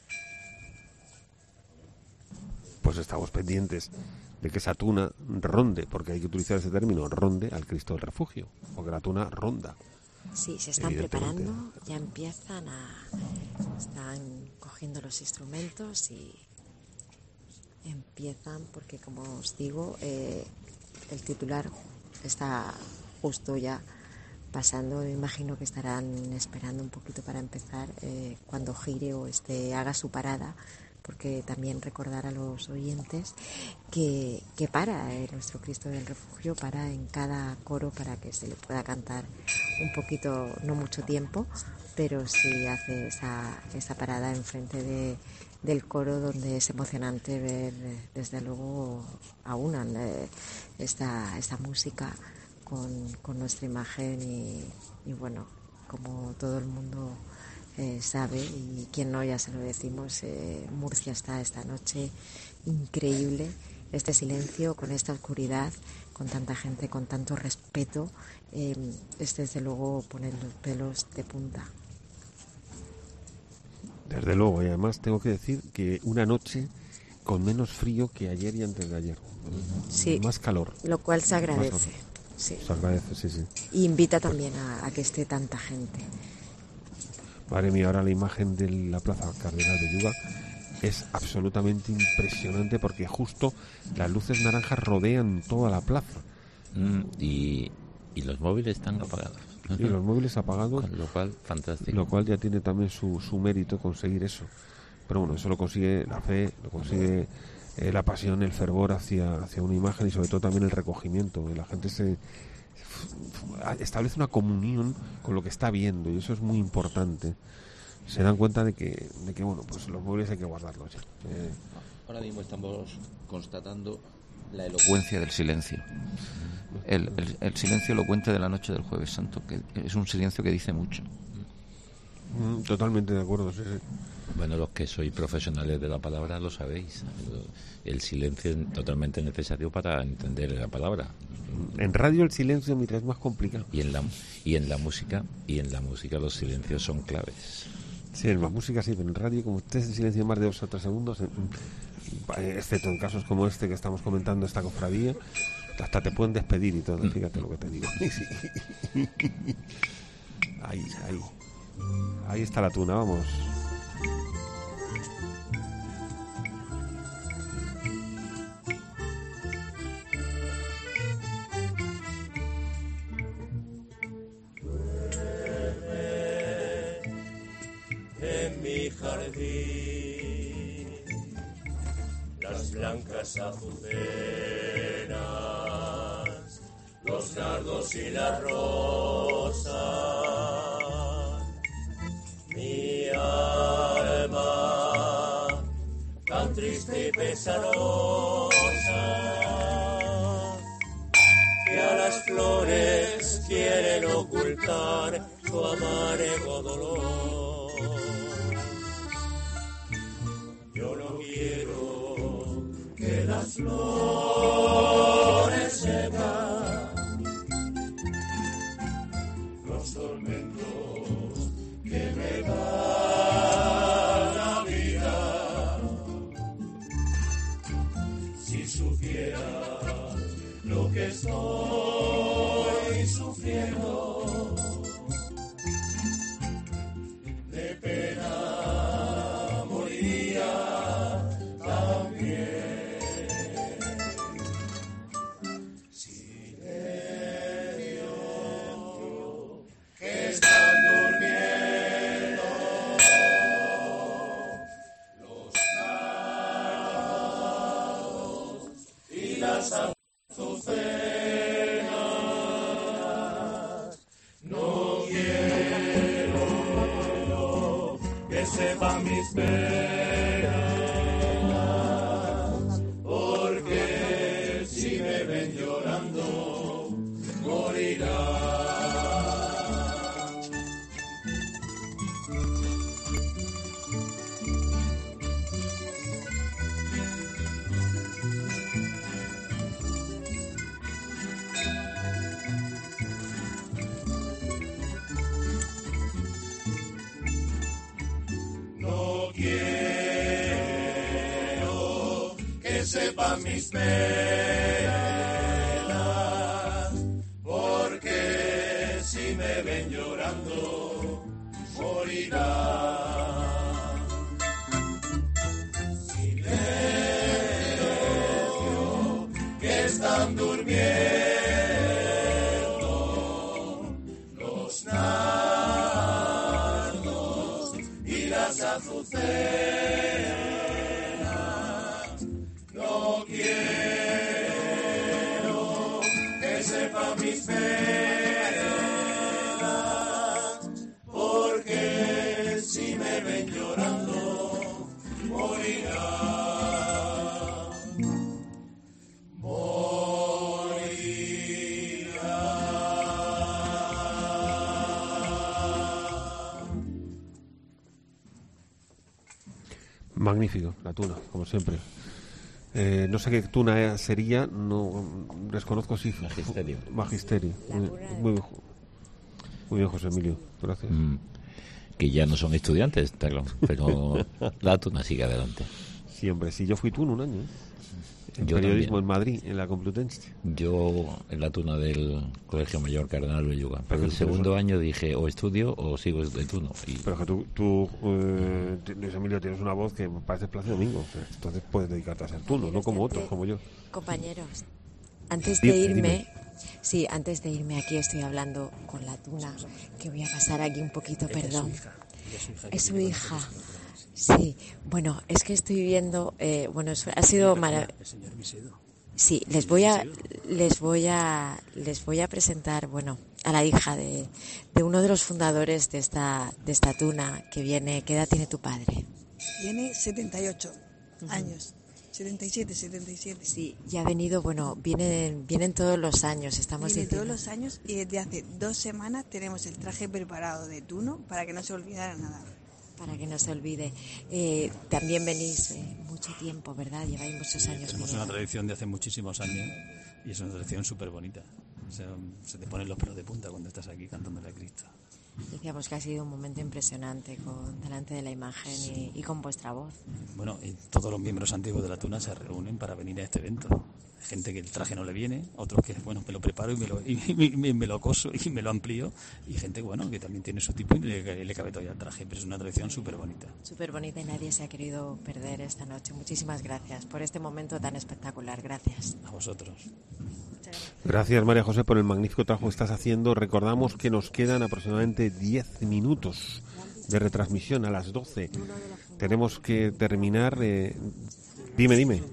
Pues estamos pendientes de que esa tuna ronde, porque hay que utilizar ese término, ronde al Cristo del Refugio, porque la tuna ronda. Sí, se están preparando, ya están cogiendo los instrumentos y empiezan, porque como os digo, el titular está justo ya pasando. Me imagino que estarán esperando un poquito para empezar cuando gire o haga su parada, porque también recordar a los oyentes que para nuestro Cristo del Refugio, para en cada coro, para que se le pueda cantar un poquito, no mucho tiempo, pero sí hace esa parada enfrente del coro, donde es emocionante ver, desde luego, aunan esta música con nuestra imagen y bueno, como todo el mundo sabe, y quien no, ya se lo decimos, Murcia está esta noche increíble. Este silencio, con esta oscuridad, con tanta gente, con tanto respeto, desde luego pone los pelos de punta. Desde luego, y además tengo que decir que una noche con menos frío que ayer y antes de ayer. Sí. Más calor. Lo cual se agradece. Sí. Se agradece, sí. Y invita también a que esté tanta gente. Madre mía, ahora la imagen de la Plaza Cardenal Belluga es absolutamente impresionante porque justo las luces naranjas rodean toda la plaza. Y los móviles están apagados. Y los móviles apagados. Con lo cual, fantástico. Lo cual ya tiene también su mérito conseguir eso. Pero bueno, eso lo consigue la fe, lo consigue la pasión, el fervor hacia una imagen y sobre todo también el recogimiento. La gente se establece una comunión con lo que está viendo y eso es muy importante. Se dan cuenta de que bueno, pues los móviles hay que guardarlos ya. Ahora mismo estamos constatando la elocuencia del silencio. El silencio elocuente de la noche del Jueves Santo, que es un silencio que dice mucho. Totalmente de acuerdo, sí. Bueno, los que sois profesionales de la palabra lo sabéis. El silencio es totalmente necesario para entender la palabra. En radio el silencio, mira, es más complicado. Y en la música los silencios son claves. Sí, en la música sí, pero en radio, como estés en silencio más de 2 o 3 segundos, excepto en casos como este que estamos comentando, esta cofradía, hasta te pueden despedir y todo, fíjate lo que te digo. Ahí está la tuna, vamos. En mi jardín, las blancas azucenas, los nardos y las rosas, mi alma tan triste y pesarosa, que a las flores quieren ocultar su amargo dolor. Yo no quiero que las flores sepan los tormentos que me da la vida. Si supiera lo que estoy sufriendo, de pena moriría también. Silencio, que están durmiendo los nardos y las azucenas. No quiero que sepan mis penas, porque si me ven llorando, morirán. No quiero que sepan mis penas, porque si me ven llorando, morirán. Silencio, que están durmiendo los nardos y las azucenas. No quiero que sepan mis penas, porque si me ven llorando, morirán. Magnífico, la tuna, como siempre. No sé qué tuna sería, no desconozco si... Magisterio. Magisterio. Muy bien, José Emilio, gracias. Que ya no son estudiantes, está claro, pero la tuna sigue adelante. Sí, hombre, sí, yo fui tuno un año, en Yo periodismo también. en Madrid, en la Complutense. Yo en la tuna del Colegio Mayor Cardenal Belluga. Pero Pero el tú segundo eso- año dije, o estudio o sigo de tuno. Y Pero que tú Luis Emilio, tienes una voz que parece Plácido Domingo, o sea, entonces puedes dedicarte a ser tuno, no como otros, como yo. Compañeros, antes Dime, de irme, dime. sí, antes de irme aquí estoy hablando con la tuna, que voy a pasar aquí un poquito, perdón. Es su hija. Sí, bueno, es que estoy viendo, ha sido maravilloso. Sí, les voy a presentar, a la hija de uno de los fundadores de esta tuna que viene. ¿Qué edad tiene tu padre? Tiene 78 años. 77. Sí, y ha venido, vienen todos los años, estamos Viene diciendo. todos los años y desde hace 2 semanas tenemos el traje preparado de Tuno para que no se olvidara nada. Para que no se olvide. También venís mucho tiempo, ¿verdad? Lleváis muchos años. Tenemos viniendo. una tradición de hace muchísimos años y es una tradición súper bonita. O sea, se te ponen los pelos de punta cuando estás aquí cantándole a Cristo. Decíamos que ha sido un momento impresionante delante de la imagen y con vuestra voz. Bueno, y todos los miembros antiguos de la Tuna se reúnen para venir a este evento. Gente que el traje no le viene, otros que, me lo preparo y me lo coso y me lo amplío, y gente, que también tiene su tipo y le cabe todavía el traje, pero es una tradición súper bonita. Súper bonita y nadie se ha querido perder esta noche. Muchísimas gracias por este momento tan espectacular. Gracias. A vosotros. Gracias, María José, por el magnífico trabajo que estás haciendo. Recordamos que nos quedan aproximadamente 10 minutos de retransmisión a las 12. Tenemos que terminar. Dime.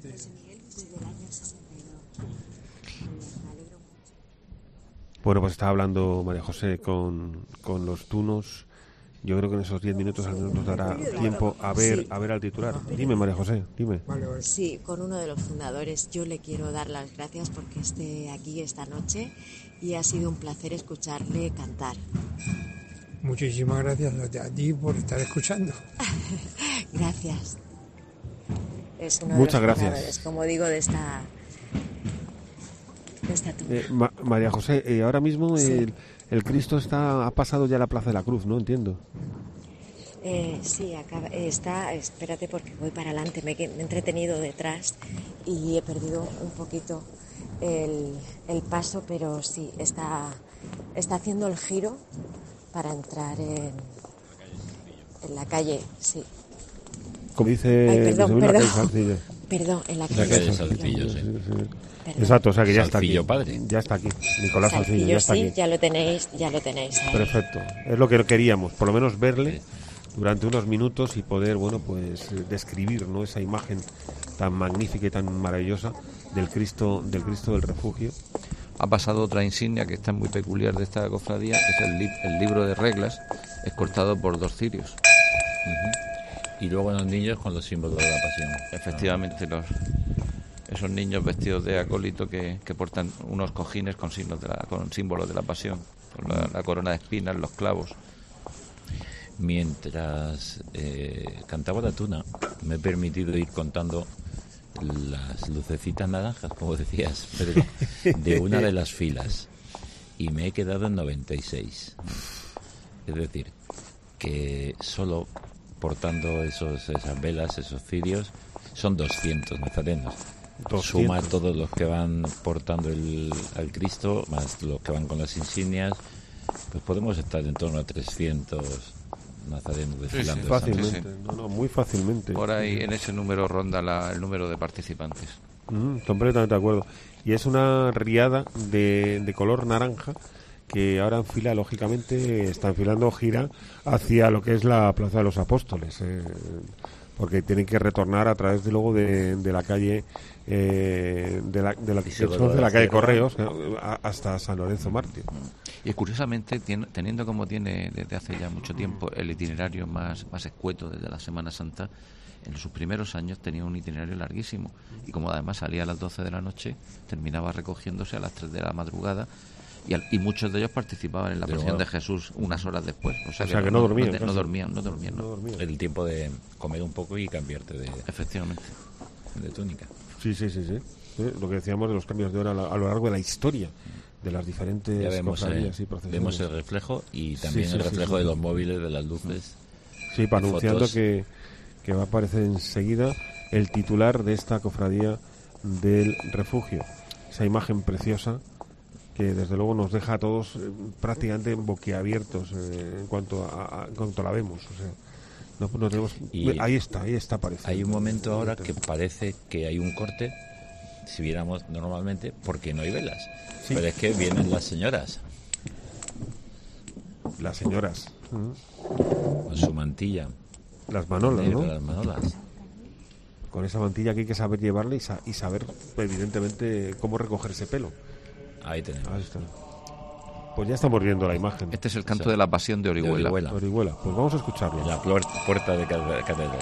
Bueno, pues estaba hablando María José con los tunos. Yo creo que en esos 10 minutos al menos nos dará tiempo a ver al titular. Dime, María José, dime. Sí, con uno de los fundadores. Yo le quiero dar las gracias porque esté aquí esta noche y ha sido un placer escucharle cantar. Muchísimas gracias a ti por estar escuchando. Gracias. Es uno Muchas de los gracias. fundadores, como digo, de esta tuna. María José, ahora mismo Sí. el Cristo ha pasado ya a la Plaza de la Cruz, ¿no? Entiendo. Sí, está, espérate porque voy para adelante, me he entretenido detrás y he perdido un poquito el paso, pero sí, está haciendo el giro para entrar en la calle, sí. Como dice... Ay, perdón, la calle Salcillo. Perdón, en la La calle calle Salcillo. Salcillo, sí. Perdón. Exacto, o sea que ya está aquí. Salcillo padre. Ya está aquí. Nicolás Salcillo, ya está sí, aquí. ya lo tenéis ahí. Perfecto. Es lo que queríamos, por lo menos verle durante unos minutos y poder, describir, ¿no?, esa imagen tan magnífica y tan maravillosa del Cristo del Refugio. Ha pasado otra insignia que está muy peculiar de esta cofradía, que es el libro de reglas, escoltado por 2 cirios. Y luego los niños con los símbolos de la pasión. Efectivamente, esos niños vestidos de acólito que portan unos cojines con símbolos de la pasión, con la corona de espinas, los clavos. Mientras cantaba la tuna, me he permitido ir contando las lucecitas naranjas, como decías, Pedro, de una de las filas, y me he quedado en 96. Es decir, que solo portando esas velas, esos cirios, son 200 nazarenos. 200. Suma todos los que van portando al Cristo, más los que van con las insignias, pues podemos estar en torno a 300 nazarenos desfilando. Fácilmente, muy fácilmente. Por ahí en ese número ronda el número de participantes. Completamente de acuerdo. Y es una riada de color naranja que ahora enfila, lógicamente, está enfilando gira hacia lo que es la Plaza de los Apóstoles, porque tienen que retornar a través de luego de la calle de la calle Correos hasta San Lorenzo Mártir. Y curiosamente, teniendo como tiene desde hace ya mucho tiempo el itinerario más escueto desde la Semana Santa, en sus primeros años tenía un itinerario larguísimo, y como además salía a las 12 de la noche, terminaba recogiéndose a las 3 de la madrugada, y muchos de ellos participaban en la pasión de Jesús unas horas después. O sea que no dormían. No dormían. El tiempo de comer un poco y cambiarte efectivamente, de túnica. Sí. Lo que decíamos de los cambios de hora a lo largo de la historia de las diferentes ya vemos, cofradías y procesiones. Vemos el reflejo y también el reflejo de los móviles, de las luces. Sí, para anunciando fotos. que va a aparecer enseguida el titular de esta cofradía del refugio. Esa imagen preciosa que desde luego nos deja a todos prácticamente boquiabiertos en cuanto la vemos. O sea, no tenemos... Ahí está, parece. Hay un momento ahora que parece que hay un corte, si viéramos normalmente, porque no hay velas. Sí. Pero es que vienen las señoras. Las señoras. Con su mantilla. Las manolas, ¿no? Las manolas. Con esa mantilla que hay que saber llevarla y saber, evidentemente, cómo recoger ese pelo. Ahí tenemos. Ahí está. Pues ya estamos viendo la imagen. Este es el canto de la pasión de Orihuela. Orihuela. Pues vamos a escucharlo. La puerta de catedral.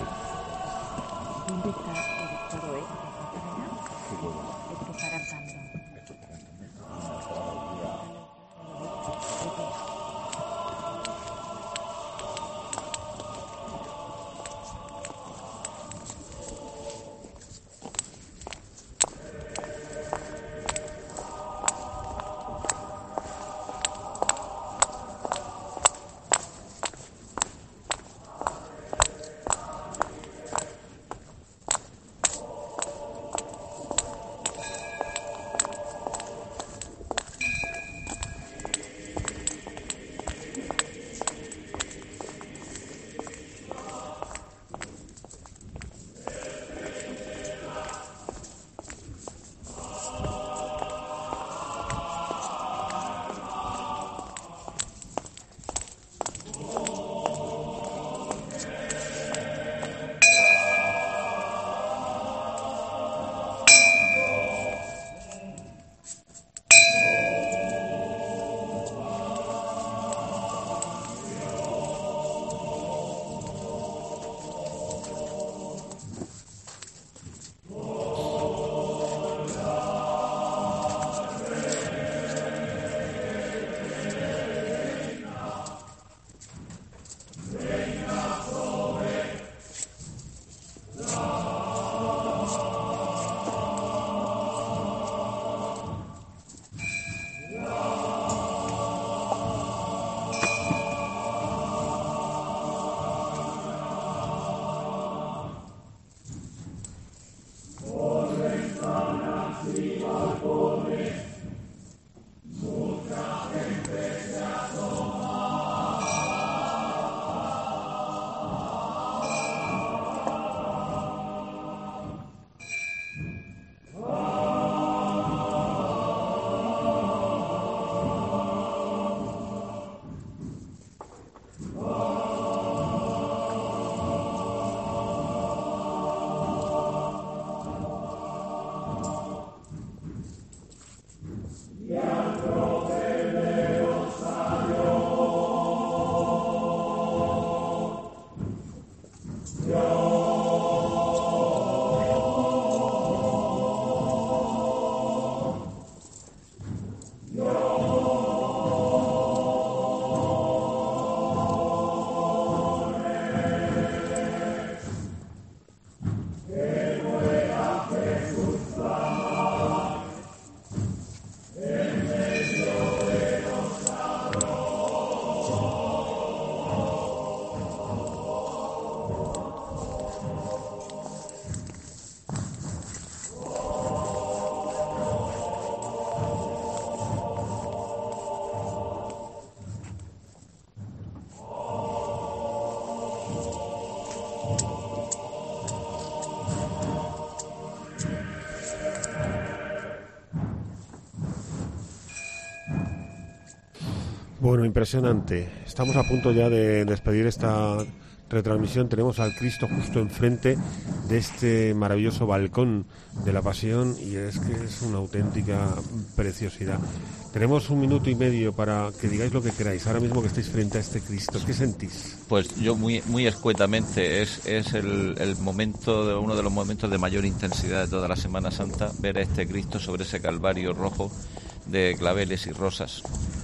Bueno, impresionante. Estamos a punto ya de despedir esta retransmisión. Tenemos al Cristo justo enfrente de este maravilloso balcón de la Pasión y es que es una auténtica preciosidad. Tenemos 1 minuto y medio para que digáis lo que queráis. Ahora mismo que estáis frente a este Cristo, ¿qué sentís? Pues yo muy escuetamente, es el momento, uno de los momentos de mayor intensidad de toda la Semana Santa, ver a este Cristo sobre ese calvario rojo de claveles y rosas.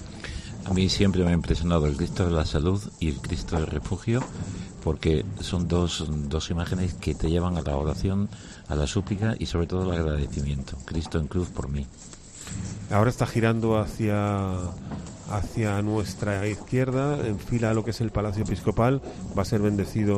A mí siempre me ha impresionado el Cristo de la Salud y el Cristo del Refugio, porque son dos imágenes que te llevan a la oración, a la súplica y sobre todo al agradecimiento. Cristo en cruz por mí. Ahora está girando hacia nuestra izquierda, en fila a lo que es el Palacio Episcopal. Va a ser bendecido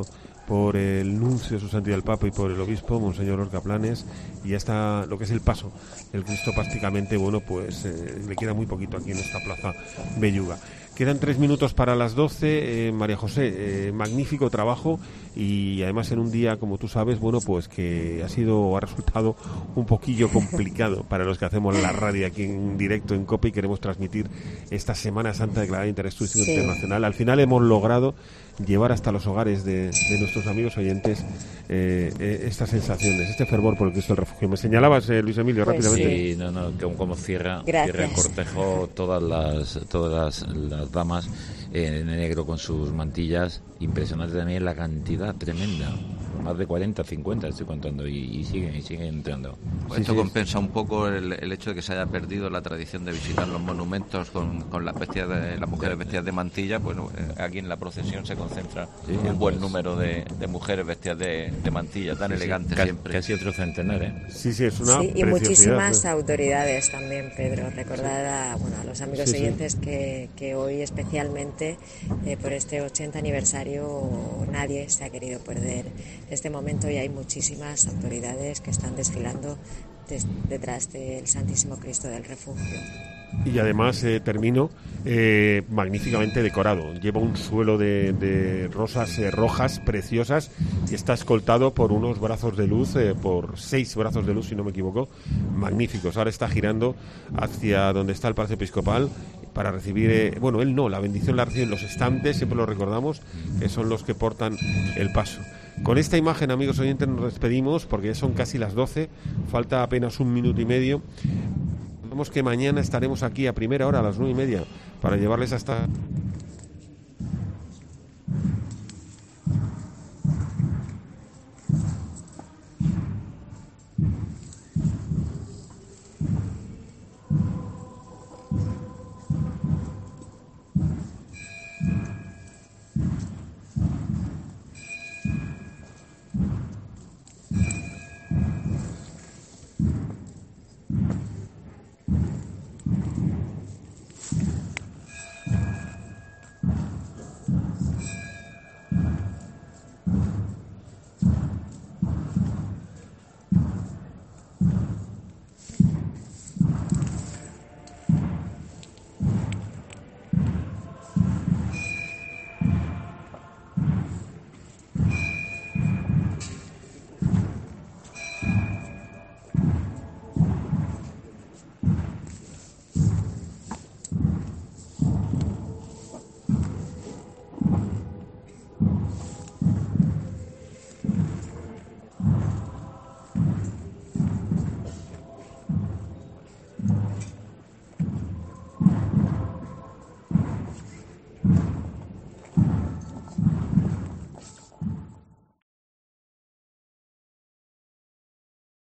por el nuncio de su santidad el Papa y por el obispo, Monseñor Lorca Planes, y ya está lo que es el paso. El Cristo prácticamente, bueno, pues le queda muy poquito aquí en esta plaza Belluga. Quedan 3 minutos para las 12. María José, magnífico trabajo, y además en un día, como tú sabes, bueno, pues que ha resultado un poquillo complicado para los que hacemos la radio aquí en directo en COPE y queremos transmitir esta Semana Santa declarada de interés turístico internacional. Al final hemos logrado llevar hasta los hogares de nuestros amigos oyentes estas sensaciones, este fervor por el Cristo del Refugio. Me señalabas, Luis Emilio, pues rápidamente. Sí, como cierra el cortejo todas las damas en negro con sus mantillas. Impresionante también la cantidad tremenda. Más de 40, 50 estoy contando, y siguen entrando. Pues esto compensa un poco el hecho de que se haya perdido la tradición de visitar los monumentos con las mujeres vestidas de mantilla. Pues aquí en la procesión se concentra un buen número de mujeres vestidas de mantilla, tan elegantes siempre. Casi otro centenar, ¿eh? Sí, es una y muchísimas autoridades también, Pedro. Recordar a los amigos oyentes que hoy especialmente por este 80 aniversario nadie se ha querido perder este momento, y hay muchísimas autoridades que están desfilando detrás del Santísimo Cristo del Refugio. Y además termino magníficamente decorado. Lleva un suelo de rosas rojas preciosas y está escoltado por unos brazos de luz, por 6 brazos de luz, si no me equivoco, magníficos. Ahora está girando hacia donde está el Palacio Episcopal para recibir, él no, la bendición la reciben los estantes, siempre lo recordamos, que son los que portan el paso. Con esta imagen, amigos oyentes, nos despedimos porque ya son casi las 12, falta apenas 1 minuto y medio. Vemos que mañana estaremos aquí a primera hora, a las 9:30, para llevarles hasta